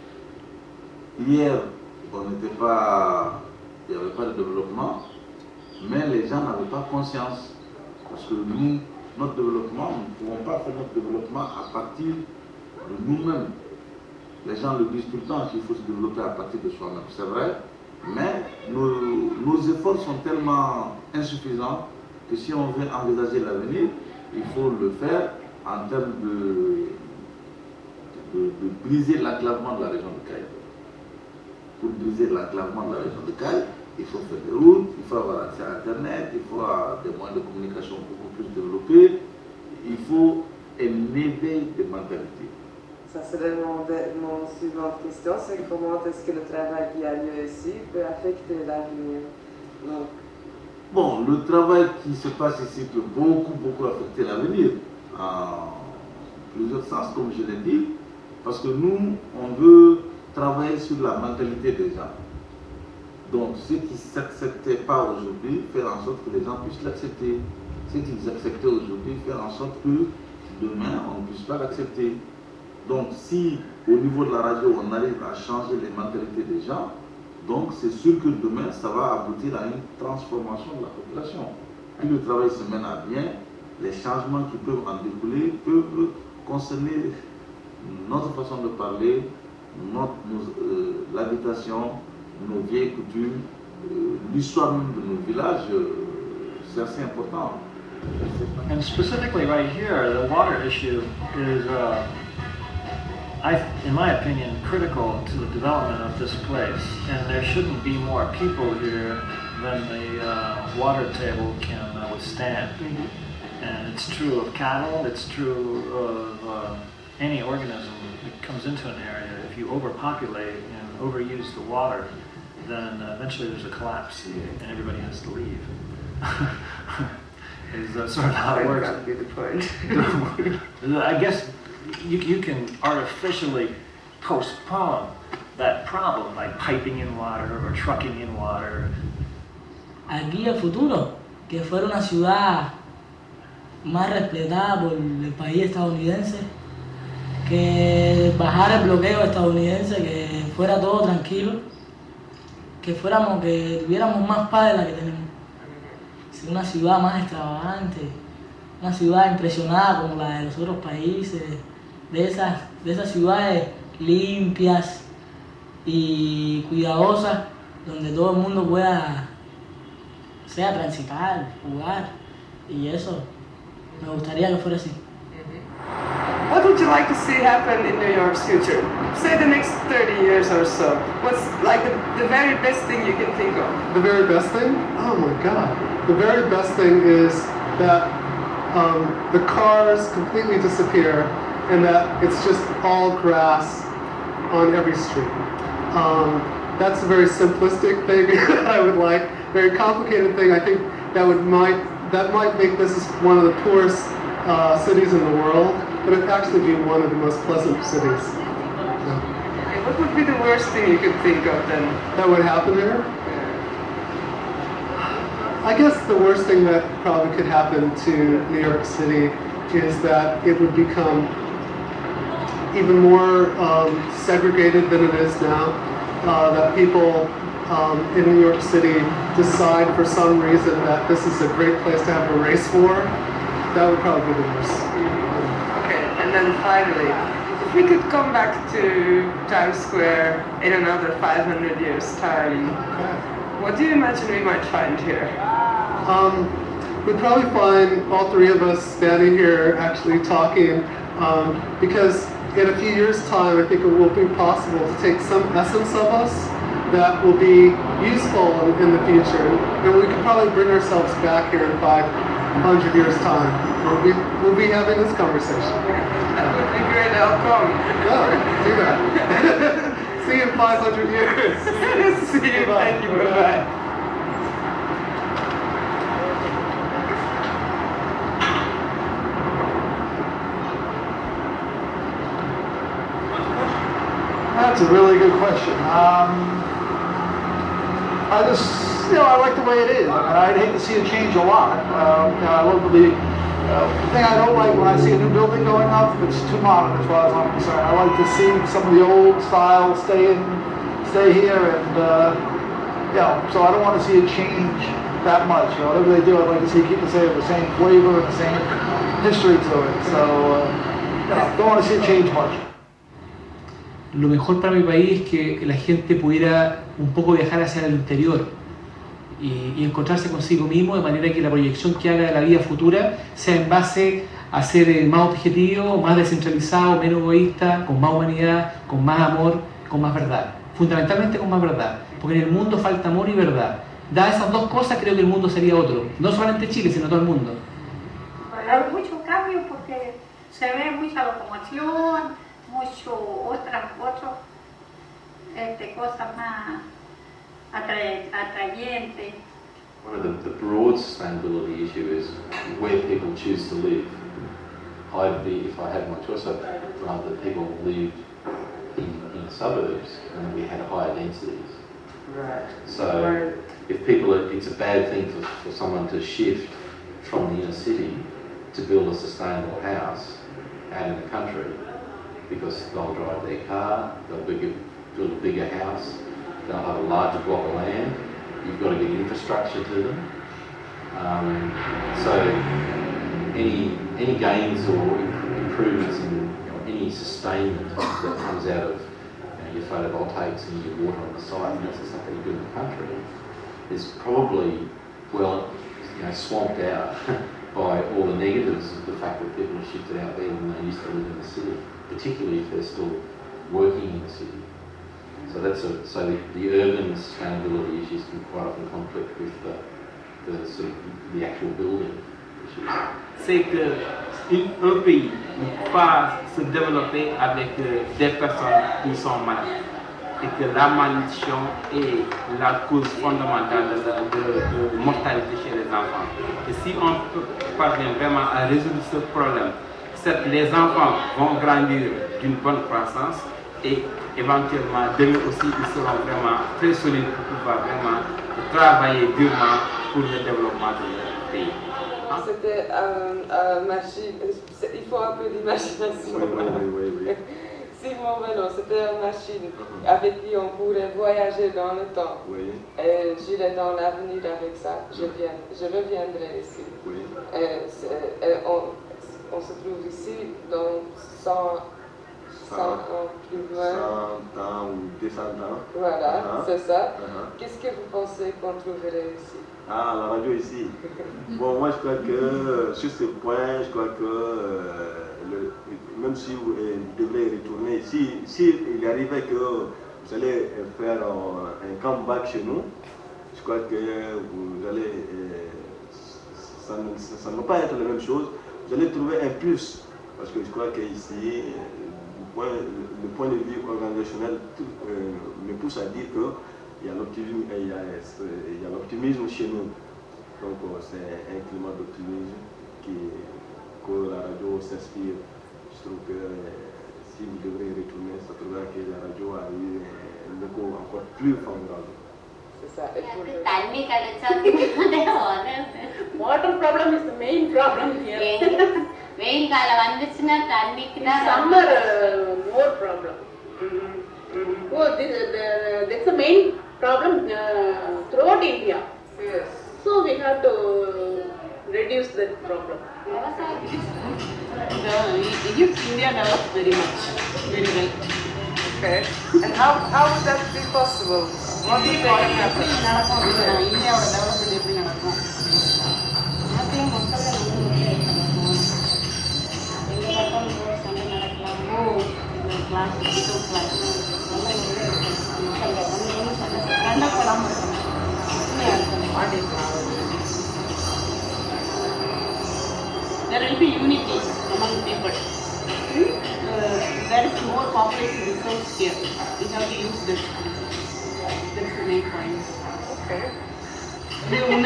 Hier, on n'était pas... il n'y avait pas de développement, mais les gens n'avaient pas conscience. Parce que nous, notre développement, nous ne pouvons pas faire notre développement à partir de nous-mêmes. Les gens le disent tout le temps qu'il faut se développer à partir de soi-même, c'est vrai, mais nos, nos efforts sont tellement insuffisants que si on veut envisager l'avenir, il faut le faire en termes de, de, de briser l'enclavement de la région de Caille. Pour briser l'enclavement de la région de Caille, il faut faire des routes, il faut avoir accès à Internet, il faut avoir des moyens de communication beaucoup plus développés, il faut un éveil de mentalité. Ça serait mon, mon suivante question, c'est comment est-ce que le travail qui a lieu ici peut affecter l'avenir? Bon, le travail qui se passe ici peut beaucoup, beaucoup affecter l'avenir, en plusieurs sens, comme je l'ai dit, parce que nous, on veut travailler sur la mentalité des gens. Donc, ceux qui ne s'acceptaient pas aujourd'hui, faire en sorte que les gens puissent l'accepter. Ceux qui acceptaient aujourd'hui, faire en sorte que demain, on ne puisse pas l'accepter. Donc, si au niveau de la radio, on arrive à changer les mentalités des gens, donc c'est sûr que demain, ça va aboutir à une transformation de la population. Plus le travail se mène à bien, les changements qui peuvent en découler peuvent concerner notre façon de parler, notre, euh, l'habitation, nos vieilles coutumes, euh, l'histoire même de nos villages, euh, c'est assez important. And specifically right here, the water issue is, uh, I, in my opinion, critical to the development of this place. And there shouldn't be more people here than the uh, water table can uh, withstand. Mm-hmm. And it's true of cattle, it's true of uh, any organism that comes into an area. If you overpopulate and overuse the water, then uh, eventually there's a collapse and everybody has to leave. Is uh, sort of how it works. That would be the point. I guess you, you can artificially postpone that problem, like piping in water or trucking in water. Aquí el futuro, que fuera una ciudad más respetada por el país estadounidense, que bajara el bloqueo estadounidense, que fuera todo tranquilo, que fuéramos, que tuviéramos más paz de la que tenemos. Una ciudad más extravagante, una ciudad impresionada como la de los otros países, de esas, de esas ciudades limpias y cuidadosas, donde todo el mundo pueda, sea transitar, jugar, y eso, me gustaría que fuera así. What would you like to see happen in New York's future? Say the next thirty years or so. What's like the, the very best thing you can think of? The very best thing? Oh my God. The very best thing is that um, the cars completely disappear and that it's just all grass on every street. Um, that's a very simplistic thing I would like. Very complicated thing. I think that would might that might make this one of the poorest uh, cities in the world, but it'd actually be one of the most pleasant cities. Yeah. Okay, what would be the worst thing you could think of then? That would happen there? I guess the worst thing that probably could happen to New York City is that it would become even more um, segregated than it is now. Uh, that people um, in New York City decide for some reason that this is a great place to have a race war. That would probably be the worst. Okay, and then finally, if we could come back to Times Square in another five hundred years' time, what do you imagine we might find here? Um, we'd probably find all three of us standing here actually talking, um, because in a few years' time, I think it will be possible to take some essence of us that will be useful in, in the future, and we could probably bring ourselves back here in five hundred years' time. We'll be, we'll be having this conversation. That would be great. I'll come. Yeah, do that. See you in five hundred years. See you. Thank you. Bye-bye. That's a really good question. Um, I just, you know, I like the way it is. I mean, I'd hate to see it change a lot. Um, you know, I love the, uh, the thing I don't like when I see a new building going up, it's too modern as far as I'm concerned. I like to see some of the old style stay in, stay here, and uh, you know, so I don't want to see it change that much. You know, whatever they do, I'd like to see keep the same, the same flavor and the same history to it. So, uh, you know, don't want to see it change much. Lo mejor para mi país es que la gente pudiera un poco viajar hacia el interior y, y encontrarse consigo mismo, de manera que la proyección que haga de la vida futura sea en base a ser más objetivo, más descentralizado, menos egoísta, con más humanidad, con más amor, con más verdad. Fundamentalmente con más verdad, porque en el mundo falta amor y verdad. Dadas esas dos cosas, creo que el mundo sería otro. No solamente Chile, sino todo el mundo. Hay mucho cambio porque se ve mucha locomoción, mucho otras otras este, cosas más atrayentes. One of the, the broad sustainability issue is where people choose to live. I'd be, if I had my choice, I'd rather that people lived in, in the suburbs and we had higher densities. Right. So right. if people, are, it's a bad thing for, for someone to shift from the inner city to build a sustainable house out in the country, because they'll drive their car, they'll bigger, build a bigger house, they'll have a larger block of land, you've got to get infrastructure to them. Um, so any, any gains or improvements in, you know, any sustainment that comes out of, you know, your photovoltaics and your water on the site, and that's something you do in the country, is probably, well, you know, swamped out by all the negatives of the fact that people have shifted out there when they used to live in the city, particularly if they're still working in the city. So that's a, so the, the urban sustainability issues can quite often conflict with the, the sort of the actual building issues. C'est qu'un pays ne peut pas se développer avec des personnes qui sont malades. Et que la malnutrition est la cause fondamentale de, de, de mortalité chez les enfants. Et si on parvient vraiment à résoudre ce problème, certes, les enfants vont grandir d'une bonne croissance et éventuellement demain aussi ils seront vraiment très solides pour pouvoir vraiment travailler durement pour le développement de leur pays. C'était un, un machine, il faut un peu d'imagination. Oui, oui, oui, oui. Simon Vélo, c'était une machine avec qui on pourrait voyager dans le temps. Oui. Et j'irai dans l'avenir avec ça, je, viens, je reviendrai ici. Oui. Et, et on, on se trouve ici dans cent, cent ans plus loin. cent ans ou deux cents ans. Voilà, uh -huh. c'est ça. Uh -huh. Qu'est-ce que vous pensez qu'on trouverait ici? Ah, la radio ici. Bon, moi je crois que sur ce point, je crois que euh, le, même si vous euh, devez retourner, si, si il arrivait que vous allez faire un, un comeback chez nous, je crois que vous allez, euh, ça, ne, ça ne va pas être la même chose. je l'ai trouvé un plus, parce que je crois qu'ici, point, le point de vue organisationnel tout, euh, me pousse à dire qu'il y a l'optimisme, il y a, il y a l'optimisme chez nous. Donc c'est un climat d'optimisme qui, que la radio s'inspire. Je trouve que si vous devrez retourner, ça trouvera que la radio a eu un écho encore plus favorable. C'est ça. Water problem is the main problem here. In summer, uh, more problem. Mm-hmm. Oh, this, the, that's the main problem uh, throughout India. Yes. So we have to reduce that problem. The Egypt, India develops very much, very well. Okay. And how, how would that be possible? What do you think would happen? India would develop there will be unity among people. Uh, there is more population resource here. We have to use this. That's the main point. Okay. There is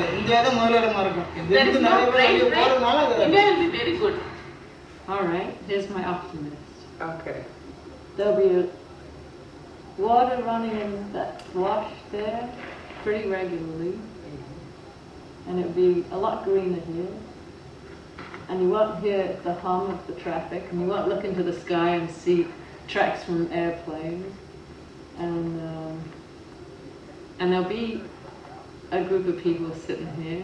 no great, great. India will be very good. All right, here's my optimist. Okay. There'll be a water running in that wash there pretty regularly, and it'll be a lot greener here. And you won't hear the hum of the traffic, and you won't look into the sky and see tracks from airplanes. And um, and there'll be a group of people sitting here,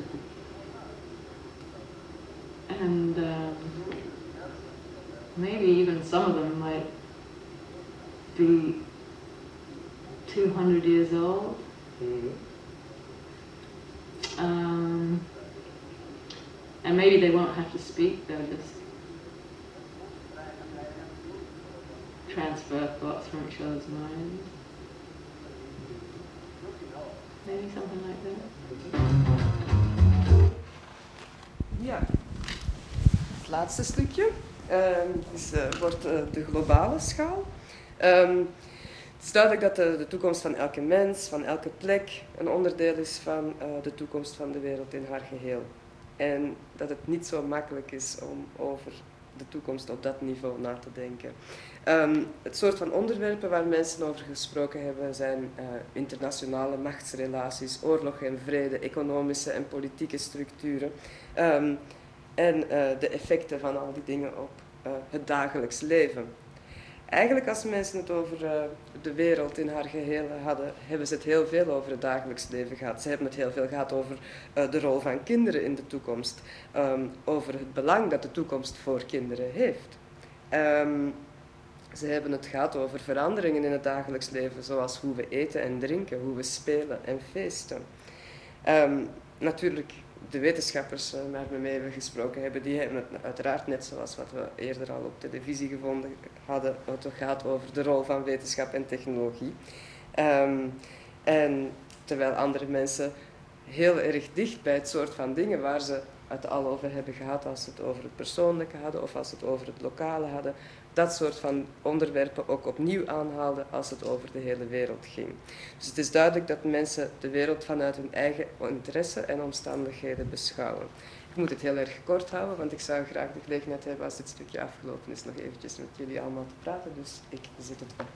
and um, maybe even some of them might be two hundred years old. Mm-hmm. Um, and maybe they won't have to speak, they'll just transfer thoughts from each other's minds. Maybe something like that. Ja. Het laatste stukje um, is, uh, wordt uh, de globale schaal. Um, het is duidelijk dat de, de toekomst van elke mens, van elke plek, een onderdeel is van uh, de toekomst van de wereld in haar geheel. En dat het niet zo makkelijk is om over de toekomst op dat niveau na te denken. Um, het soort van onderwerpen waar mensen over gesproken hebben zijn uh, internationale machtsrelaties, oorlog en vrede, economische en politieke structuren um, en uh, de effecten van al die dingen op uh, het dagelijks leven. Eigenlijk als mensen het over uh, de wereld in haar geheel hadden, hebben ze het heel veel over het dagelijks leven gehad. Ze hebben het heel veel gehad over uh, de rol van kinderen in de toekomst, um, over het belang dat de toekomst voor kinderen heeft. Um, ze hebben het gehad over veranderingen in het dagelijks leven, zoals hoe we eten en drinken, hoe we spelen en feesten. Um, natuurlijk, de wetenschappers uh, waarmee we gesproken hebben, die hebben het uiteraard net zoals wat we eerder al op televisie gevonden hadden, het gaat over de rol van wetenschap en technologie. Um, en terwijl andere mensen heel erg dicht bij het soort van dingen waar ze het al over hebben gehad, als ze het over het persoonlijke hadden of als ze het over het lokale hadden, dat soort van onderwerpen ook opnieuw aanhaalden als het over de hele wereld ging. Dus het is duidelijk dat mensen de wereld vanuit hun eigen interesse en omstandigheden beschouwen. Ik moet het heel erg kort houden, want ik zou graag de gelegenheid hebben als dit stukje afgelopen is nog eventjes met jullie allemaal te praten, dus ik zet het op.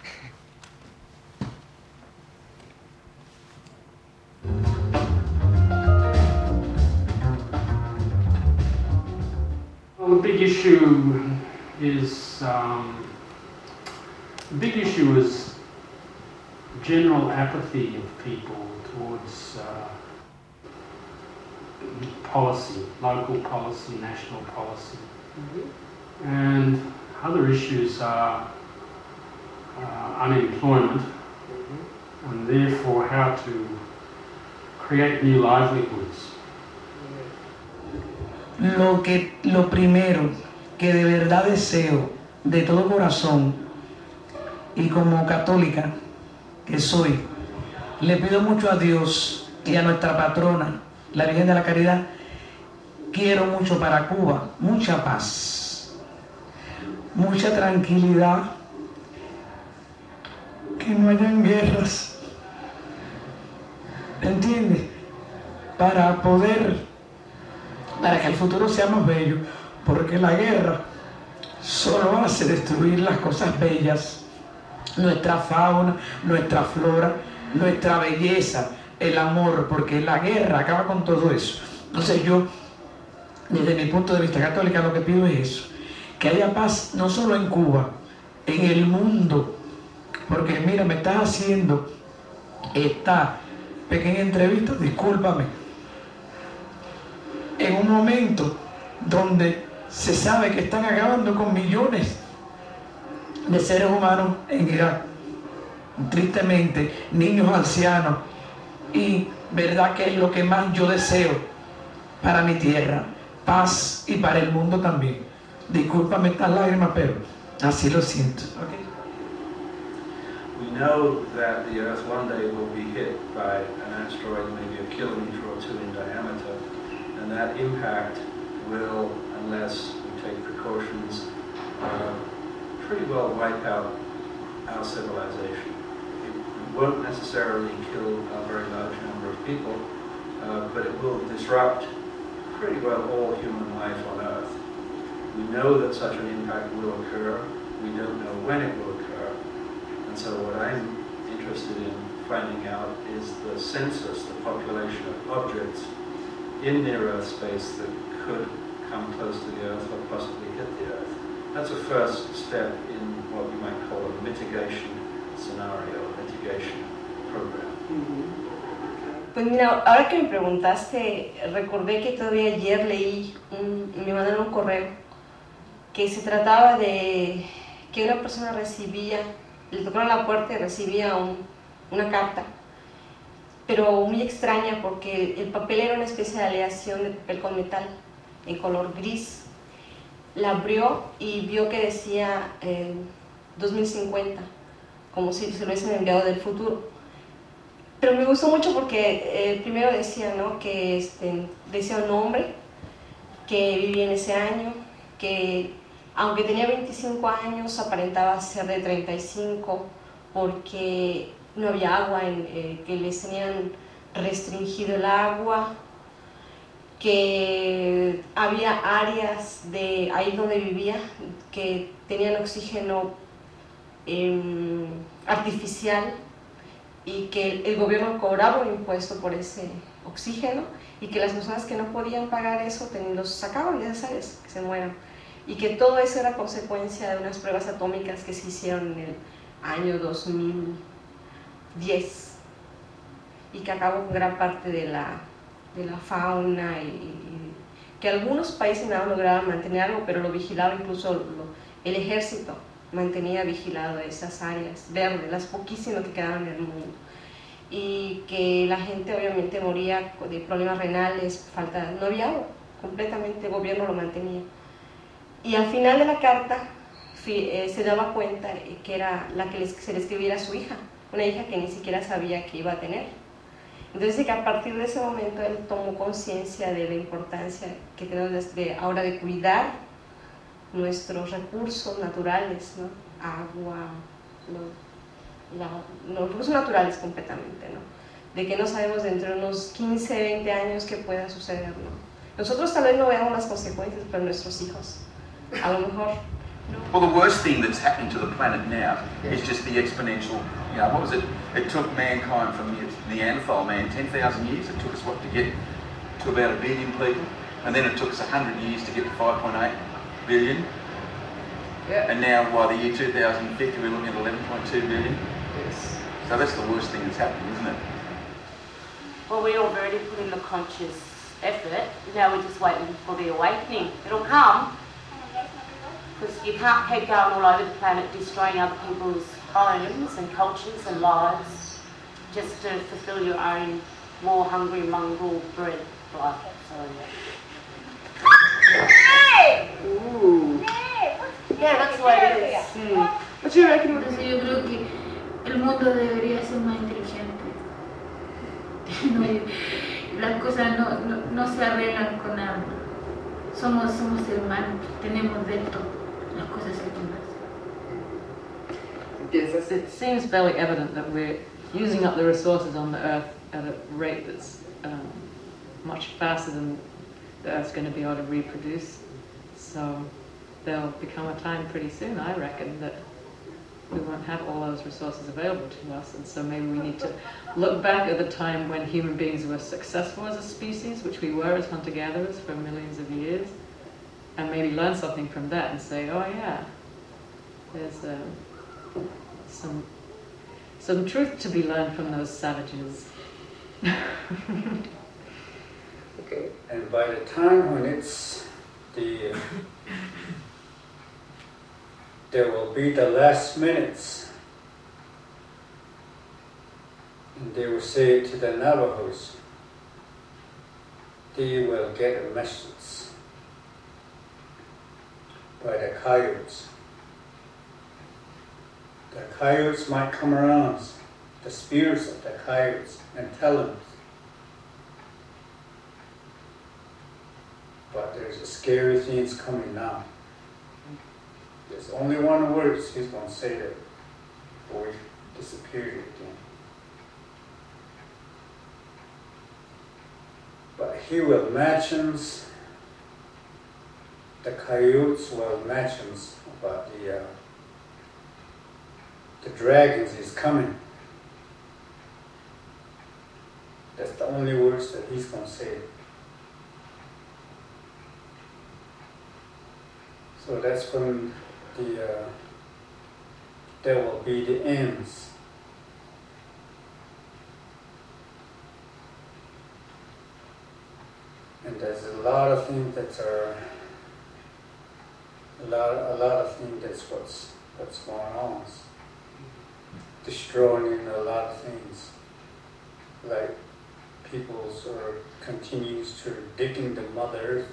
Well, the big issue is um, the big issue is general apathy of people towards uh, policy, local policy, national policy, mm-hmm. and other issues are uh, unemployment, mm-hmm. and therefore how to create new livelihoods. Lo que, lo primero que de verdad deseo de todo corazón y como católica que soy, le pido mucho a Dios y a nuestra patrona, la Virgen de la Caridad, quiero mucho para Cuba, mucha paz, mucha tranquilidad, que no hayan guerras, ¿entiendes? Para poder, para que el futuro sea más bello, porque la guerra solo hace destruir las cosas bellas, nuestra fauna, nuestra flora, nuestra belleza, el amor, porque la guerra acaba con todo eso. Entonces yo, desde mi punto de vista católica, lo que pido es eso, que haya paz no solo en Cuba, en el mundo, porque mira, me estás haciendo esta pequeña entrevista, discúlpame, en un momento donde se sabe que están acabando con millones de seres humanos en Irak, tristemente, niños, ancianos, y verdad que es lo que más yo deseo para mi tierra, paz, y para el mundo también. Discúlpame estas lágrimas, pero así lo siento. Okay. We know that the Earth one day will be hit by an asteroid maybe a kilometer or two in diameter, and that impact will, unless we take precautions, uh, pretty well wipe out our civilization. It won't necessarily kill a very large number of people, uh, but it will disrupt pretty well all human life on Earth. We know that such an impact will occur. We don't know when it will occur. And so what I'm interested in finding out is the census, the population of objects in near Earth space that could come close to the Earth or possibly hit the Earth. That's a first step in what you might call a mitigation scenario, a mitigation program. Pues mira, ahora que me preguntaste, recordé que todavía ayer leí, un, me mandaron un correo, que se trataba de que una persona recibía, le tocaron la puerta y recibía un, una carta, pero muy extraña porque el papel era una especie de aleación de papel con metal, en color gris. La abrió y vio que decía eh, dos mil cincuenta, como si se lo hubiesen enviado del futuro. Pero me gustó mucho porque eh, primero decía, ¿no?, que este, decía un hombre que vivía en ese año, que aunque tenía veinticinco años aparentaba ser de treinta y cinco porque no había agua, en, eh, que les tenían restringido el agua, que había áreas de ahí donde vivía que tenían oxígeno eh, artificial, y que el, el gobierno cobraba un impuesto por ese oxígeno, y que las personas que no podían pagar eso los sacaban, ya sabes, que se mueran, y que todo eso era consecuencia de unas pruebas atómicas que se hicieron en el año dos mil diez y que acabó con gran parte de la, de la fauna, y, y que algunos países no lograban mantener algo, pero lo vigilaba incluso lo, el ejército, mantenía vigilado esas áreas verdes, las poquísimas que quedaban en el mundo, y que la gente obviamente moría de problemas renales, falta, no había agua, completamente el gobierno lo mantenía. Y al final de la carta eh, se daba cuenta que era la que les, se le escribiera a su hija, una hija que ni siquiera sabía que iba a tener. Entonces que a partir de ese momento él tomó conciencia de la importancia que tenemos desde ahora de cuidar nuestros recursos naturales, ¿no? Agua, lo, la, los recursos naturales completamente, ¿no? De que no sabemos dentro de unos quince, veinte años qué pueda suceder, ¿no? Nosotros tal vez no veamos las consecuencias, pero nuestros hijos, a lo mejor. Well, the worst thing that's happening to the planet now is just the exponential, you know, what was it? It took mankind from the Neanderthal man ten thousand years. It took us, what, to get to about a billion people? And then it took us one hundred years to get to five point eight billion. Yeah. And now, by the year two thousand fifty, we're looking at eleven point two billion. Yes. So that's the worst thing that's happening, isn't it? Well, we already put in the conscious effort. Now we're just waiting for the awakening. It'll come. Because you can't keep going all over the planet destroying other people's homes and cultures and lives just to fulfill your own war-hungry mongrel bred life. So, yeah. Hey! Ooh. Yeah, that's the way it is. Mm. What do you reckon? Entonces yo creo que el mundo debería ser más inteligente. No, las cosas no, no, no se arreglan con hambre. somos, somos hermanos, tenemos dentro las cosas secundarias. It seems fairly evident that we're using up the resources on the Earth at a rate that's um, much faster than the Earth's going to be able to reproduce. So there'll become a time pretty soon, I reckon, that we won't have all those resources available to us, and so maybe we need to look back at the time when human beings were successful as a species, which we were as hunter-gatherers for millions of years, and maybe learn something from that and say, oh yeah, there's uh, some some truth to be learned from those savages. Okay. And by the time when it's the there will be the last minutes, and they will say to the Navajos, they will get a message by the coyotes. The coyotes might come around, the spirits of the coyotes, and tell them, but there's scary things coming now. There's only one word he's going to say that boy disappeared again. But he will mention, the coyotes will mention about the uh, the dragons is coming. That's the only words that he's going to say. So that's when the uh, there will be the ends. And there's a lot of things that are a lot, a lot of things that's what's what's going on, destroying a lot of things, like people's or continues to digging the mother earth.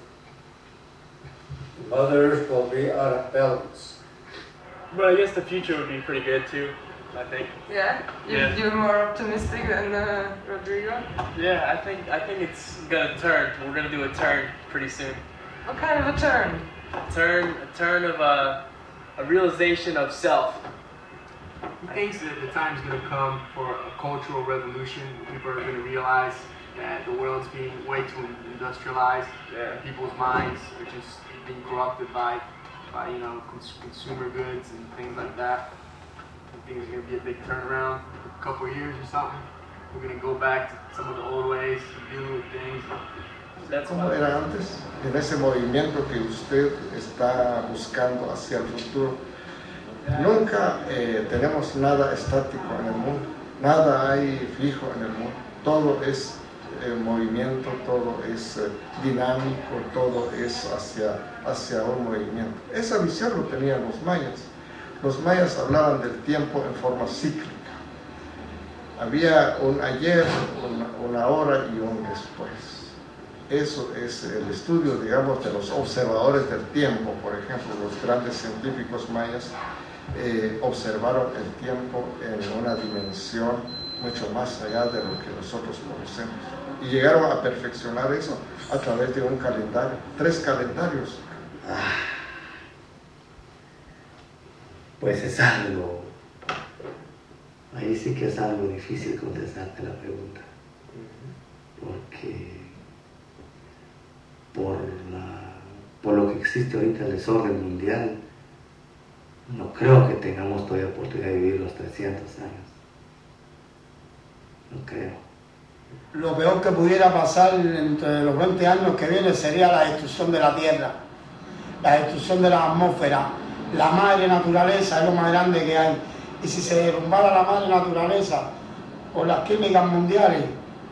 Mother Earth will be out of balance. But I guess the future would be pretty good too, I think. Yeah? You, Yeah. You're more optimistic than uh, Rodrigo? Yeah, I think I think it's gonna turn. We're gonna do a turn pretty soon. What kind of a turn? A turn, a turn of a, a realization of self. He thinks that the time's going to come for a cultural revolution. People are going to realize that the world's being way too industrialized. Yeah. People's minds are just being corrupted by, by you know, cons consumer goods and things like that. I think there's going to be a big turnaround for a couple of years or something. We're going to go back to some of the old ways of dealing with things. That's ¿Cómo era antes? En ese movimiento que usted está buscando hacia el futuro, nunca eh, tenemos nada estático en el mundo, nada hay fijo en el mundo, todo es eh, movimiento, todo es eh, dinámico, todo es hacia, hacia un movimiento. Esa visión lo tenían los mayas. Los mayas hablaban del tiempo en forma cíclica. Había un ayer, una, una hora y un después. Eso es el estudio, digamos, de los observadores del tiempo. Por ejemplo, los grandes científicos mayas eh, observaron el tiempo en una dimensión mucho más allá de lo que nosotros conocemos. Y llegaron a perfeccionar eso a través de un calendario, tres calendarios. Ah, pues es algo, ahí sí que es algo difícil contestarte la pregunta, porque por, la, por lo que existe ahorita el desorden mundial, no creo que tengamos todavía oportunidad de vivir los trescientos años. No creo. Lo peor que pudiera pasar entre los veinte años que vienen sería la destrucción de la Tierra, la destrucción de la atmósfera. La madre naturaleza es lo más grande que hay. Y si se derrumbara la madre naturaleza por las químicas mundiales,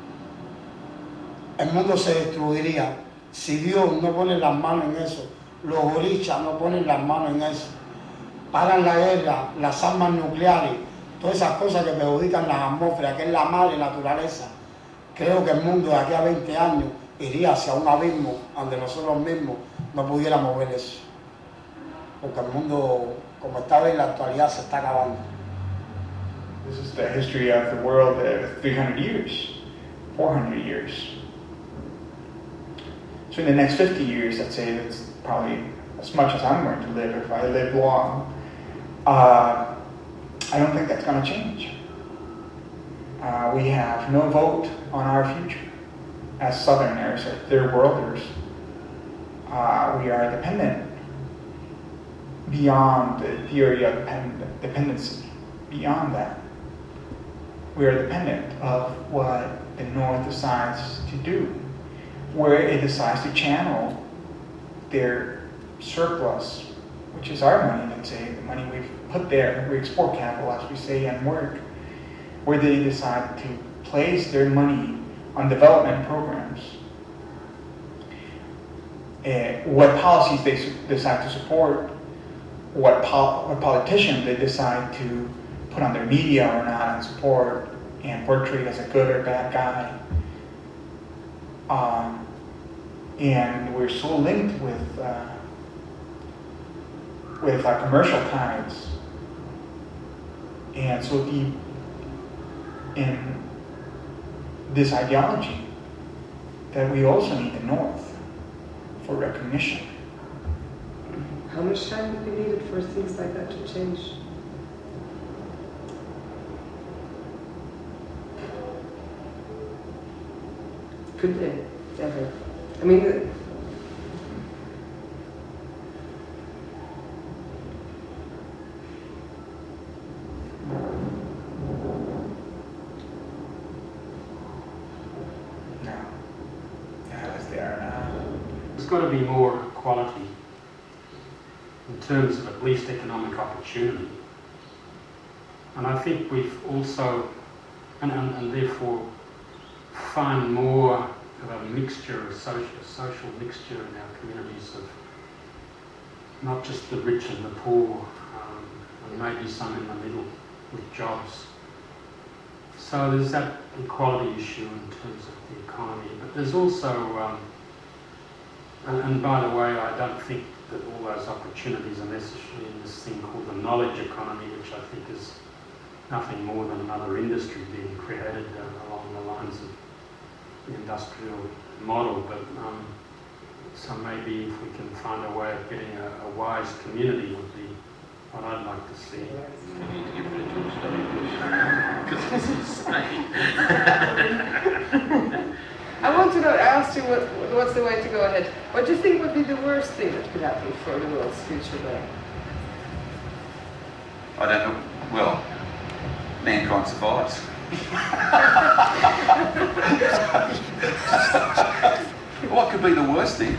el mundo se destruiría. Si Dios no pone las manos en eso, los orichas no ponen las manos en eso, paran la guerra, las armas nucleares, todas esas cosas que perjudican la atmósfera, que es la madre naturaleza, creo que el mundo de aquí a veinte años iría hacia un abismo donde nosotros mismos no pudiéramos ver eso. Porque el mundo, como está en la actualidad, se está acabando. This is the history of the world of three hundred years, four hundred years. So in the next fifty years, let's say that's probably as much as I'm going to live if I live long, uh, I don't think that's going to change. Uh, we have no vote on our future as Southerners or third worlders. Uh, we are dependent beyond the theory of depend dependency. Beyond that, we are dependent of what the North decides to do, where it decides to channel their surplus, which is our money, let's say, the money we've put there, we export capital, as we say, and work, where they decide to place their money on development programs, uh, what policies they decide to support, what, pol what politicians they decide to put on their media or not and support and portray as a good or bad guy. Um, and we're so linked with uh, with our commercial ties and so deep in this ideology that we also need the North for recognition. How much time would be needed for things like that to change? Could they ever? I mean, uh, there's got to be more equality in terms of at least economic opportunity. And I think we've also, and, and, and therefore, find more of a mixture, a social, a social mixture in our communities of not just the rich and the poor, um, and maybe some in the middle with jobs. So there's that equality issue in terms of the economy, but there's also, um, and, and by the way, I don't think that all those opportunities are necessarily in this thing called the knowledge economy, which I think is nothing more than another industry being created uh, along the lines of the industrial model. But um, so maybe if we can find a way of getting a, a wise community would be what I'd like to see. We need to get rid of too much because this is I want to know, ask you what, what's the way to go ahead. What do you think would be the worst thing that could happen for the world's future then? I don't know. Well, mankind survives. What could be the worst thing?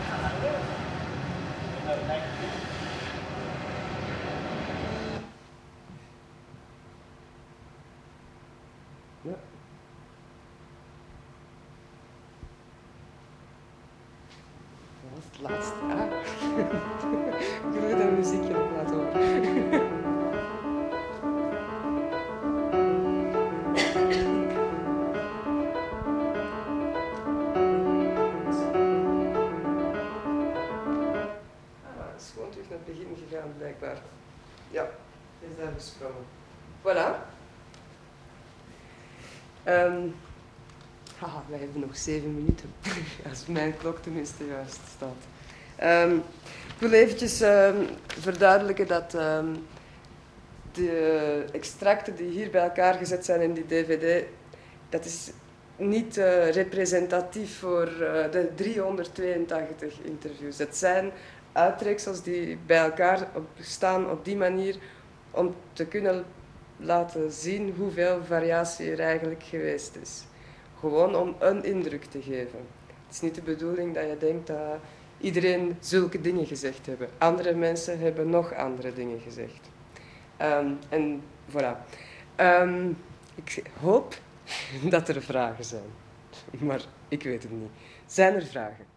Ja. Dat was het laatste. Ah. Ik wil dat muziekje nog laten horen. Gegaan, blijkbaar. Ja, het is daar gesprongen. Voilà. Um, haha, wij hebben nog zeven minuten. Als mijn klok tenminste juist staat. Um, ik wil eventjes um, verduidelijken dat um, de extracten die hier bij elkaar gezet zijn in die dvd, dat is niet uh, representatief voor uh, de driehonderdtweeëntachtig interviews. Het zijn uittreksels die bij elkaar op, staan op die manier om te kunnen laten zien hoeveel variatie er eigenlijk geweest is. Gewoon om een indruk te geven. Het is niet de bedoeling dat je denkt dat iedereen zulke dingen gezegd heeft. Andere mensen hebben nog andere dingen gezegd. Um, en voilà. Um, ik hoop dat er vragen zijn. Maar ik weet het niet. Zijn er vragen?